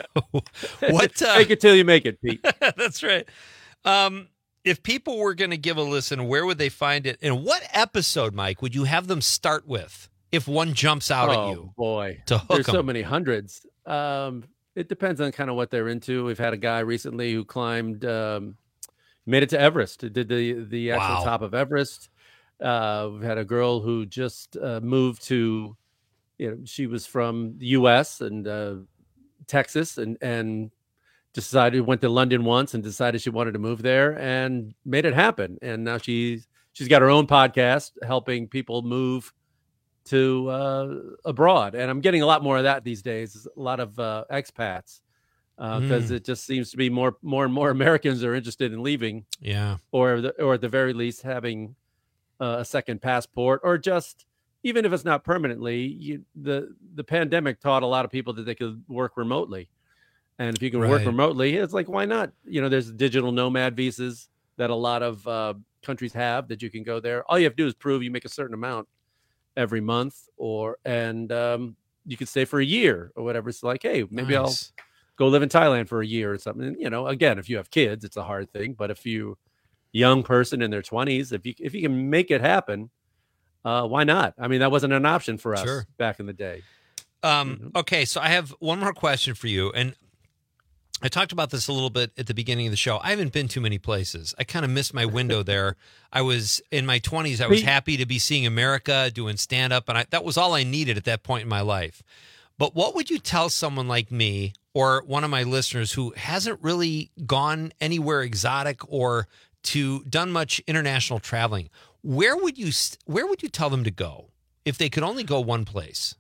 what? Uh, Make it till you make it, Pete. That's right. Um, if people were going to give a listen, where would they find it? And what episode, Mike, would you have them start with if one jumps out oh, at you? boy. To hook There's so them? many hundreds. Um, it depends on kind of what they're into. We've had a guy recently who climbed, um, made it to Everest. Did the the actual Wow. top of Everest. Uh, we've had a girl who just uh, moved to, you know, she was from the U S and uh, Texas, and and decided went to London once and decided she wanted to move there and made it happen. And now she's she's got her own podcast helping people move to uh, abroad. And I'm getting a lot more of that these days. A lot of uh, expats. Because uh, Mm. it just seems to be more, more and more Americans are interested in leaving, Yeah. or the, or at the very least having uh, a second passport, or just even if it's not permanently. You, the the pandemic taught a lot of people that they could work remotely, and if you can work Right. remotely, it's like, why not? You know, there's digital nomad visas that a lot of uh, countries have that you can go there. All you have to do is prove you make a certain amount every month, or and um, you can stay for a year or whatever. It's like, hey, maybe I'll Nice. go live in Thailand for a year or something. And, you know, again, if you have kids, it's a hard thing. But if you young person in their twenties, if you if you can make it happen, uh, why not? I mean, that wasn't an option for us Sure. back in the day. Um, okay, so I have one more question for you, and I talked about this a little bit at the beginning of the show. I haven't been too many places. I kind of missed my window there. I was in my twenties. I was Me- happy to be seeing America, doing stand up, and I, that was all I needed at that point in my life. But what would you tell someone like me or one of my listeners who hasn't really gone anywhere exotic or to done much international traveling? Where would you st- where would you tell them to go if they could only go one place?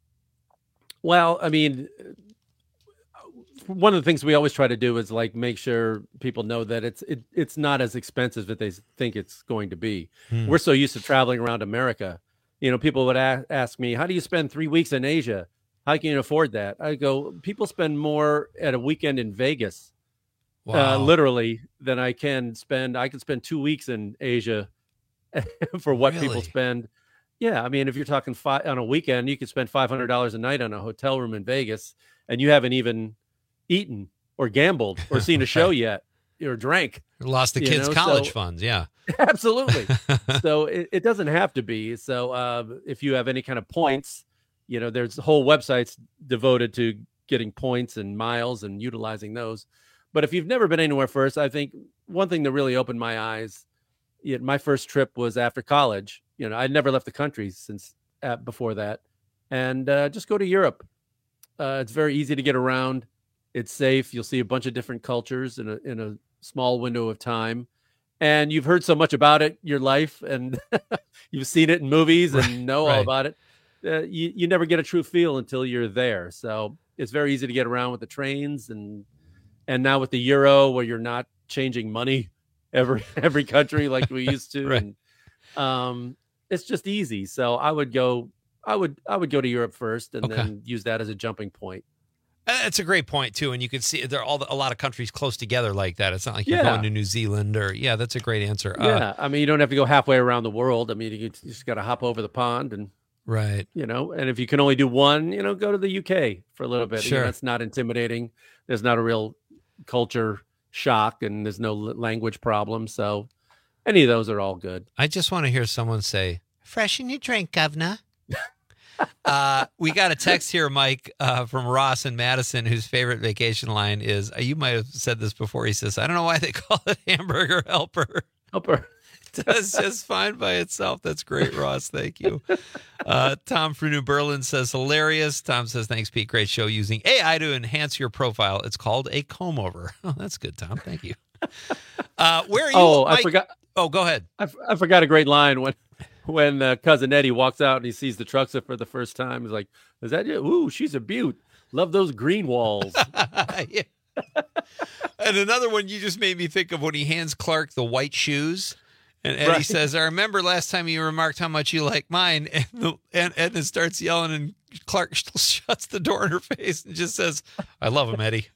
Well, I mean, one of the things we always try to do is like make sure people know that it's it, it's not as expensive as they think it's going to be. Hmm. We're so used to traveling around America. You know, people would a- ask me, "How do you spend three weeks in Asia? How can you afford that?" I go, "People spend more at a weekend in Vegas, Wow. uh, literally, than I can spend. I can spend two weeks in Asia for what people Really? spend." Yeah, I mean, if you're talking five on a weekend, you could spend five hundred dollars a night on a hotel room in Vegas, and you haven't even eaten or gambled or seen a show yet or drank. Lost the you kids' know, college so- funds. Yeah. Absolutely. So it, it doesn't have to be. So uh, if you have any kind of points, you know, there's whole websites devoted to getting points and miles and utilizing those. But if you've never been anywhere first, I think one thing that really opened my eyes, yeah, my first trip was after college. You know, I'd never left the country since uh, before that. And uh, just go to Europe. Uh, it's very easy to get around. It's safe. You'll see a bunch of different cultures in a in a small window of time. And you've heard so much about it your life, and you've seen it in movies and Right, know all right. about it. Uh, you, you never get a true feel until you're there. So it's very easy to get around with the trains, and and now with the euro, where you're not changing money every every country like we used to. Right. And um, it's just easy. So I would go. I would I would go to Europe first, and Okay. then use that as a jumping point. Uh, That's a great point too, and you can see there are all the, a lot of countries close together like that. It's not like you're Yeah. going to New Zealand or yeah. That's a great answer. Uh, Yeah, I mean, you don't have to go halfway around the world. I mean, you, you just got to hop over the pond, and right. you know, and if you can only do one, you know, go to the U K for a little bit. You know, Sure. it's not intimidating. There's not a real culture shock, and there's no l- language problem. So any of those are all good. I just want to hear someone say, "Freshen your drink, governor." uh, we got a text here, Mike, uh, from Ross in Madison, whose favorite vacation line is, uh, you might have said this before. He says, "I don't know why they call it Hamburger Helper." Helper. That's just fine by itself. That's great, Ross. Thank you. Uh, Tom from New Berlin says, hilarious. Tom says, thanks, Pete. Great show using A I to enhance your profile. It's called a comb over. Oh, that's good, Tom. Thank you. Uh, where are you? Oh, I Mike? forgot. Oh, go ahead. I, f- I forgot a great line when when uh, cousin Eddie walks out and he sees the trucks for the first time. He's like, "Is that you? Ooh, she's a beaut. Love those green walls." Yeah. And another one you just made me think of when he hands Clark the white shoes. And Eddie Right. says, I remember last time you remarked how much you like mine. And, the, and Edna starts yelling, and Clark shuts the door in her face and just says, I love him, Eddie.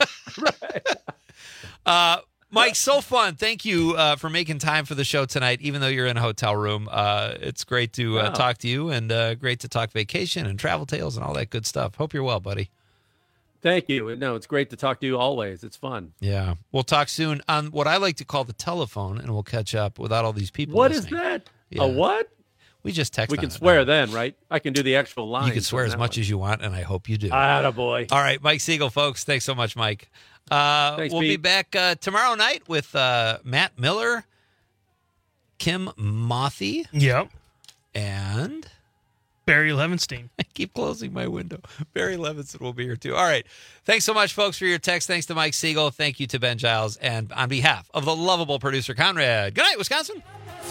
uh, Mike, so fun. Thank you uh, for making time for the show tonight, even though you're in a hotel room. Uh, it's great to uh, Wow. talk to you, and uh, great to talk vacation and travel tales and all that good stuff. Hope you're well, buddy. Thank you. No, it's great to talk to you always. It's fun. Yeah. We'll talk soon on what I like to call the telephone, and we'll catch up without all these people. What is listening. that? Yeah. A what? We just text. We on can it swear now. then, right? I can do the actual line. You can swear as much as you want, and I hope you do. Attaboy. All right, Mike Siegel, folks. Thanks so much, Mike. Uh, Thanks, we'll be Pete. back uh, tomorrow night with uh, Matt Miller, Kim Mothy, Yep. and Barry Levinstein. I keep closing my window. Barry Levinson will be here too. All right. Thanks so much, folks, for your text. Thanks to Mike Siegel. Thank you to Ben Giles. And on behalf of the lovable producer, Conrad, good night, Wisconsin.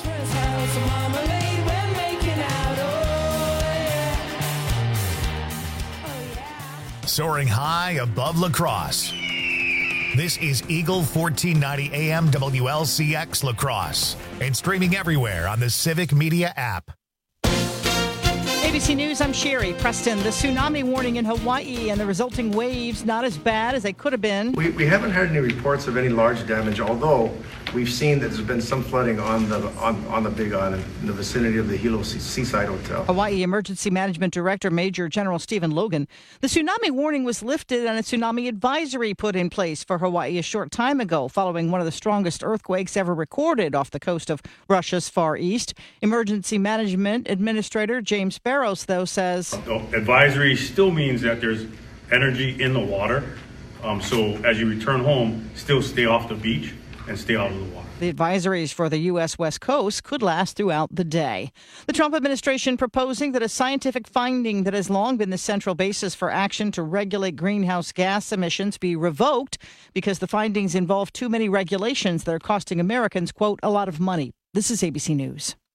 Soaring high above La Crosse. This is Eagle fourteen ninety A M W L C X La Crosse and streaming everywhere on the Civic Media app. A B C News, I'm Sherry Preston. The tsunami warning in Hawaii and the resulting waves not as bad as they could have been. We, we haven't heard any reports of any large damage, although we've seen that there's been some flooding on the on, on the Big Island in the vicinity of the Hilo Seaside Hotel. Hawaii Emergency Management Director Major General Stephen Logan. The tsunami warning was lifted and a tsunami advisory put in place for Hawaii a short time ago, following one of the strongest earthquakes ever recorded off the coast of Russia's Far East. Emergency Management Administrator James Barrows, though, says advisory still means that there's energy in the water. Um, so as you return home, still stay off the beach and stay out of the water. The advisories for the U S West Coast could last throughout the day. The Trump administration proposing that a scientific finding that has long been the central basis for action to regulate greenhouse gas emissions be revoked because the findings involve too many regulations that are costing Americans, quote, a lot of money. This is A B C News.